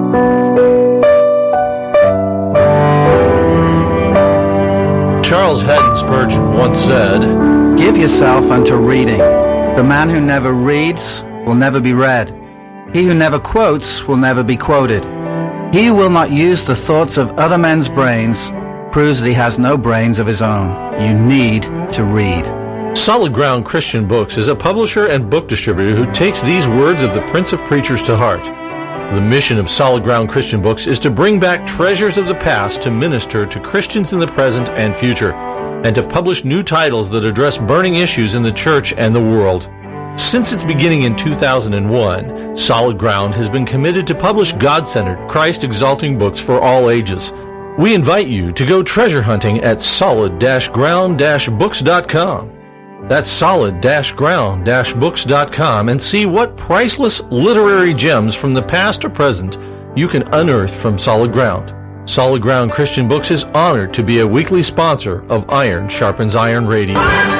[SPEAKER 4] Charles Haddon Spurgeon once said,
[SPEAKER 18] "Give yourself unto reading. The man who never reads will never be read. He who never quotes will never be quoted. He who will not use the thoughts of other men's brains proves that he has no brains of his own. You need to read."
[SPEAKER 4] Solid Ground Christian Books is a publisher and book distributor who takes these words of the Prince of Preachers to heart. The mission of Solid Ground Christian Books is to bring back treasures of the past to minister to Christians in the present and future, and to publish new titles that address burning issues in the church and the world. Since its beginning in 2001, Solid Ground has been committed to publish God-centered, Christ-exalting books for all ages. We invite you to go treasure hunting at solid-ground-books.com. That's solid-ground-books.com, and see what priceless literary gems from the past or present you can unearth from Solid Ground. Solid Ground Christian Books is honored to be a weekly sponsor of Iron Sharpens Iron Radio.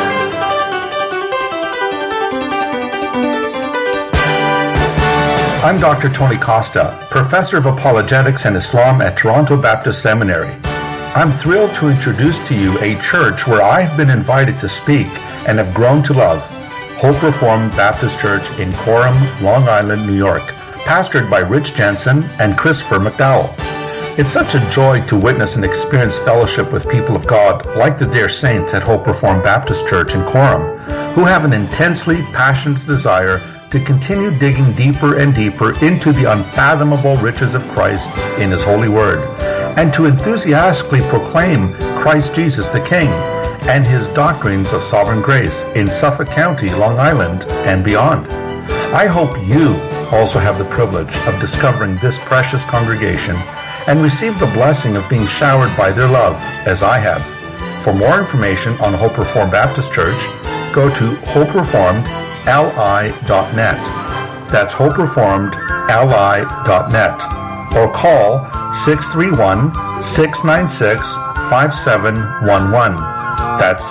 [SPEAKER 9] I'm Dr. Tony Costa, Professor of Apologetics and Islam at Toronto Baptist Seminary. I'm thrilled to introduce to you a church where I have been invited to speak and have grown to love, Hope Reformed Baptist Church in Coram, Long Island, New York, pastored by Rich Jensen and Christopher McDowell. It's such a joy to witness and experience fellowship with people of God like the dear saints at Hope Reformed Baptist Church in Coram, who have an intensely passionate desire to continue digging deeper and deeper into the unfathomable riches of Christ in His holy word, and to enthusiastically proclaim Christ Jesus the King and His doctrines of sovereign grace in Suffolk County, Long Island, and beyond. I hope you also have the privilege of discovering this precious congregation and receive the blessing of being showered by their love, as I have. For more information on Hope Reformed Baptist Church, go to hopereformedli.net. That's hopereformedli.net. Or call 631-696-5711. That's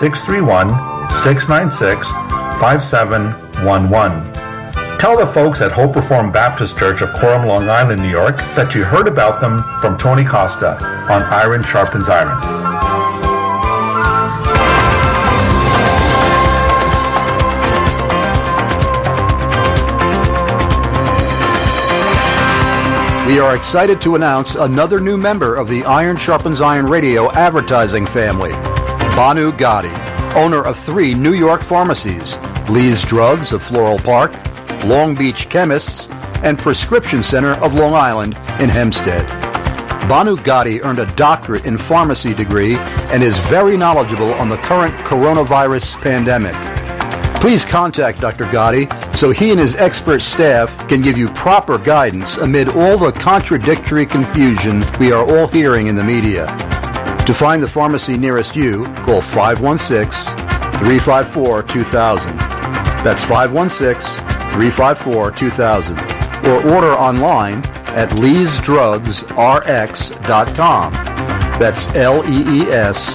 [SPEAKER 9] 631-696-5711. Tell the folks at Hope Reformed Baptist Church of Coram, Long Island, New York, that you heard about them from Tony Costa on Iron Sharpens Iron.
[SPEAKER 2] We are excited to announce another new member of the Iron Sharpens Iron Radio advertising family, Banu Gadi, owner of 3 New York pharmacies, Lee's Drugs of Floral Park, Long Beach Chemists, and Prescription Center of Long Island in Hempstead. Banu Gadi earned a doctorate in pharmacy degree and is very knowledgeable on the current coronavirus pandemic. Please contact Dr. Gadi so he and his expert staff can give you proper guidance amid all the contradictory confusion we are all hearing in the media. To find the pharmacy nearest you, call 516-354-2000. That's 516-354-2000. Or order online at leesdrugsrx.com. That's LEES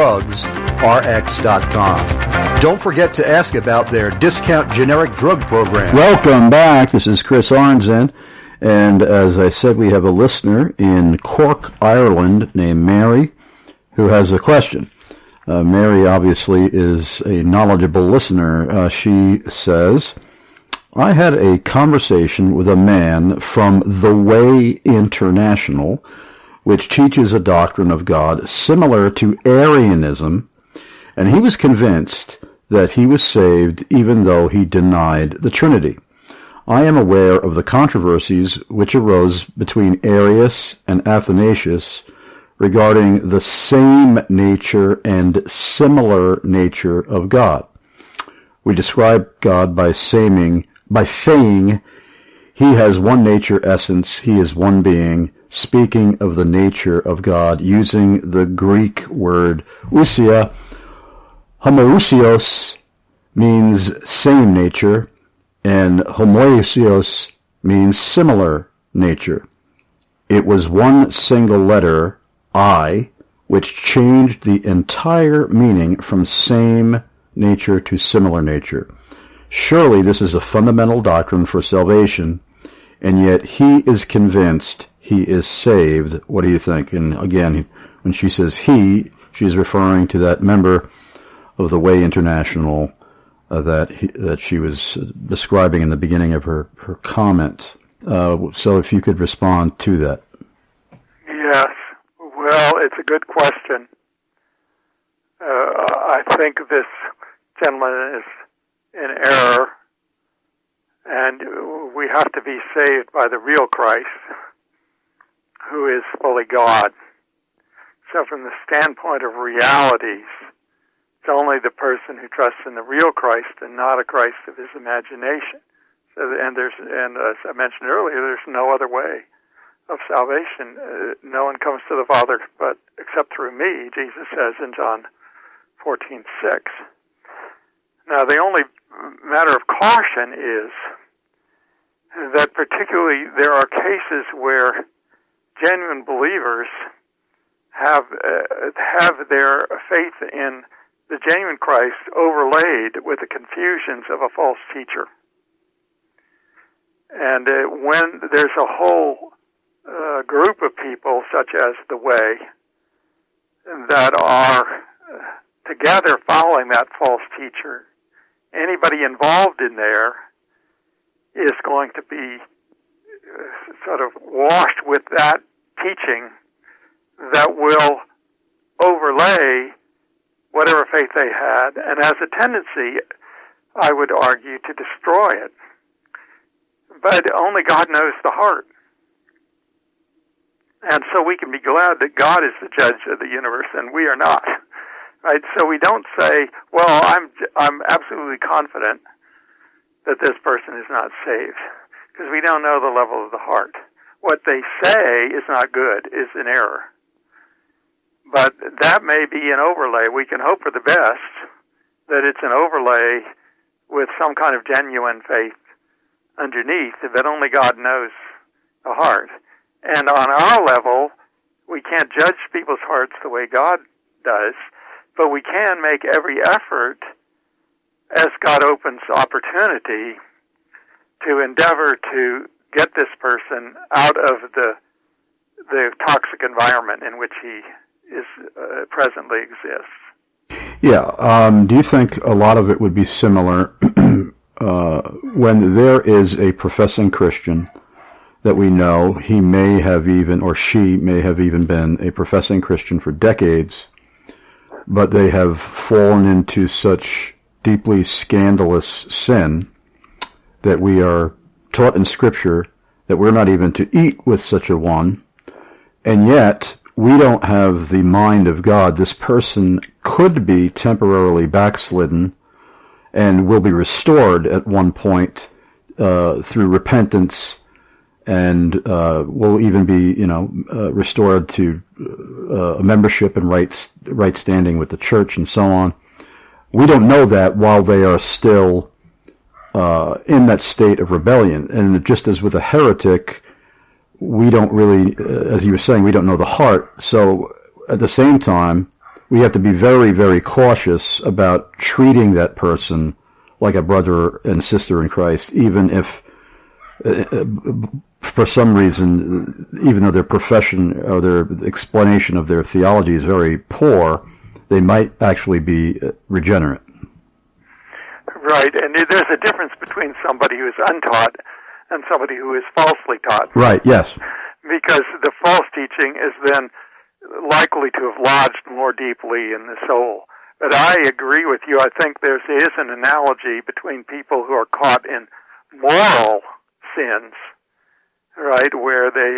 [SPEAKER 2] drugsrx.com. Don't forget to ask about their discount generic drug program. Welcome back. This is Chris Arnzen. And as I said, we have a listener in Cork, Ireland, named Mary, who has a question. Mary obviously is a knowledgeable listener. She says, I had a conversation with a man from The Way International, which teaches a doctrine of God similar to Arianism, and he was convinced that he was saved even though he denied the Trinity. I am aware of the controversies which arose between Arius and Athanasius regarding the same nature and similar nature of God. We describe God by saying he has one nature essence, he is one being, speaking of the nature of God using the Greek word ousia. Homoousios means same nature, and homoousios means similar nature. It was one single letter, I, which changed the entire meaning from same nature to similar nature. Surely this is a fundamental doctrine for salvation, and yet he is convinced he is saved. What do you think? And again, when she says he, she's referring to that member of the Way International that she was describing in the beginning of her comment. So if you could respond to that.
[SPEAKER 3] Yes. Well, it's a good question. I think this gentleman is in error, and we have to be saved by the real Christ, who is fully God. So from the standpoint of realities, it's only the person who trusts in the real Christ and not a Christ of his imagination. So, and as I mentioned earlier, there's no other way of salvation. No one comes to the Father but except through me, Jesus says in John 14:6. Now, the only matter of caution is that particularly there are cases where genuine believers have their faith in the genuine Christ overlaid with the confusions of a false teacher. And when there's a whole group of people, such as the Way, that are together following that false teacher, anybody involved in there is going to be sort of washed with that teaching that will overlay whatever faith they had, and has a tendency, I would argue, to destroy it. But only God knows the heart. And so we can be glad that God is the judge of the universe and we are not. Right? So we don't say, well, I'm absolutely confident that this person is not saved, because we don't know the level of the heart. What they say is not good, is an error. But that may be an overlay. We can hope for the best, that it's an overlay with some kind of genuine faith underneath, but only God knows the heart. And on our level, we can't judge people's hearts the way God does, but we can make every effort, as God opens opportunity, to endeavor to get this person out of the toxic environment in which he presently exists.
[SPEAKER 2] Yeah. Do you think a lot of it would be similar when there is a professing Christian that we know, he may have even, or she may have even been a professing Christian for decades, but they have fallen into such deeply scandalous sin that we are taught in Scripture that we're not even to eat with such a one, and yet we don't have the mind of God. This person could be temporarily backslidden and will be restored at one point through repentance, and will even be, restored to a membership and right standing with the church and so on. We don't know that while they are still in that state of rebellion. And just as with a heretic, we don't really, as you were saying, we don't know the heart. So at the same time, we have to be very, very cautious about treating that person like a brother and sister in Christ, even if for some reason, even though their profession or their explanation of their theology is very poor, they might actually be regenerate.
[SPEAKER 3] Right, and there's a difference between somebody who is untaught and somebody who is falsely taught.
[SPEAKER 2] Right, yes.
[SPEAKER 3] Because the false teaching is then likely to have lodged more deeply in the soul. But I agree with you. I think there is an analogy between people who are caught in moral sins, right, where they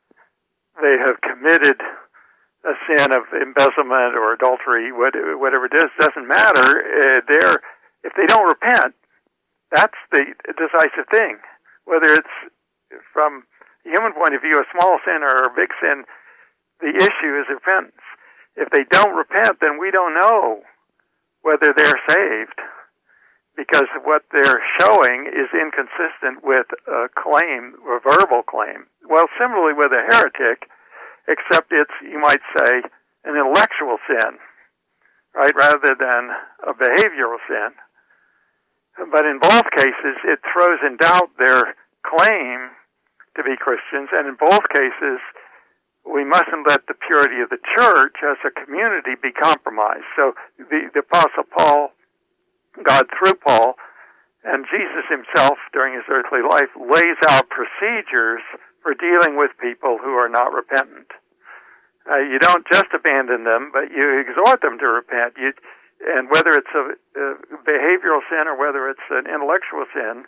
[SPEAKER 3] have committed a sin of embezzlement or adultery, whatever it is, doesn't matter. If they don't repent, that's the decisive thing. Whether it's from a human point of view, a small sin or a big sin, the issue is repentance. If they don't repent, then we don't know whether they're saved, because what they're showing is inconsistent with a claim, a verbal claim. Well, similarly with a heretic, except it's, you might say, an intellectual sin, right, rather than a behavioral sin. But in both cases, it throws in doubt their claim to be Christians, and in both cases, we mustn't let the purity of the church as a community be compromised. So the Apostle Paul, God through Paul, and Jesus himself during his earthly life lays out procedures for dealing with people who are not repentant. You don't just abandon them, but you exhort them to repent. And whether it's a behavioral sin or whether it's an intellectual sin,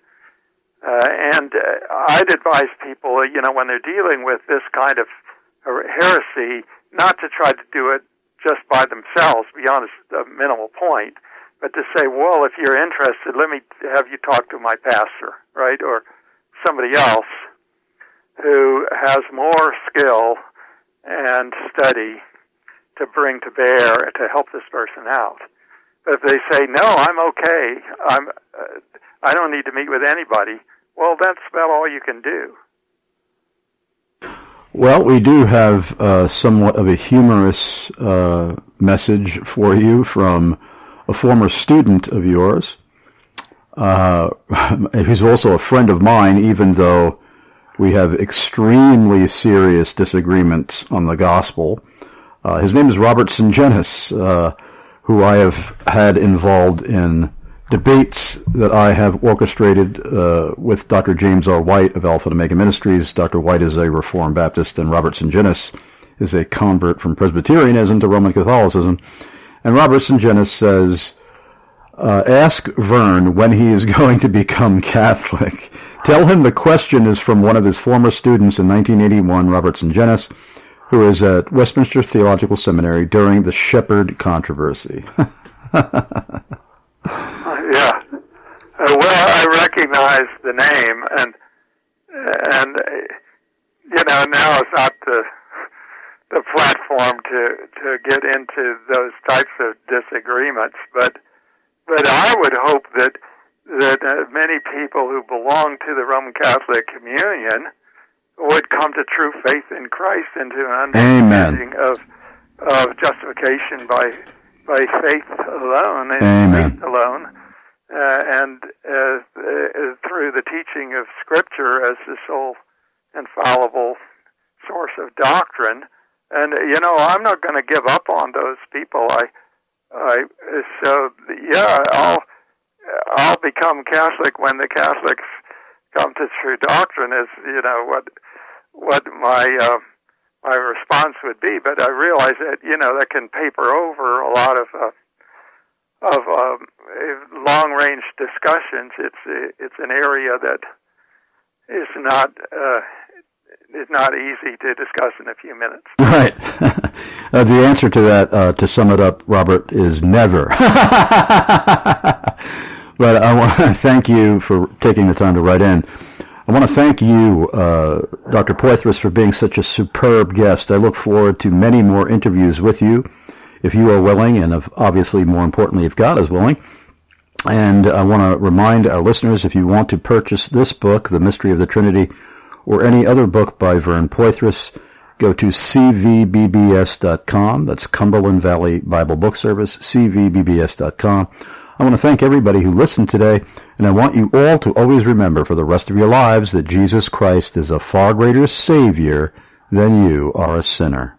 [SPEAKER 3] and I'd advise people, when they're dealing with this kind of heresy, not to try to do it just by themselves beyond a minimal point, but to say, well, if you're interested, let me have you talk to my pastor, right, or somebody else who has more skill and study to bring to bear to help this person out. But if they say, no, I'm okay, I don't need to meet with anybody, well, that's about all you can do.
[SPEAKER 2] Well, we do have somewhat of a humorous message for you from a former student of yours. He's also a friend of mine, even though we have extremely serious disagreements on the gospel. His name is Robert Sungenis, who I have had involved in debates that I have orchestrated with Dr. James R. White of Alpha and Omega Ministries. Dr. White is a Reformed Baptist, and Robert Sungenis is a convert from Presbyterianism to Roman Catholicism. And Robert Sungenis says, ask Vern when he is going to become Catholic. Tell him the question is from one of his former students in 1981, Robert Sungenis, who is at Westminster Theological Seminary during the Shepherd controversy.
[SPEAKER 3] Yeah. Well, I recognize the name, and now is not the platform to get into those types of disagreements, but I would hope that many people who belong to the Roman Catholic Communion would come to true faith in Christ and to an understanding of justification by faith alone and faith alone, and through the teaching of Scripture as the sole infallible source of doctrine. And I'm not going to give up on those people. I'll become Catholic when the Catholics come to true doctrine, is what my response would be. But I realize that that can paper over a lot of long range discussions. It's an area that is not easy to discuss in a few minutes.
[SPEAKER 2] Right. The answer to that, to sum it up, Robert, is never. But I want to thank you for taking the time to write in. I want to thank you, Dr. Poythress, for being such a superb guest. I look forward to many more interviews with you, if you are willing, and obviously, more importantly, if God is willing. And I want to remind our listeners, if you want to purchase this book, The Mystery of the Trinity, or any other book by Vern Poythress, go to cvbbs.com. That's Cumberland Valley Bible Book Service, cvbbs.com. I want to thank everybody who listened today, and I want you all to always remember for the rest of your lives that Jesus Christ is a far greater Savior than you are a sinner.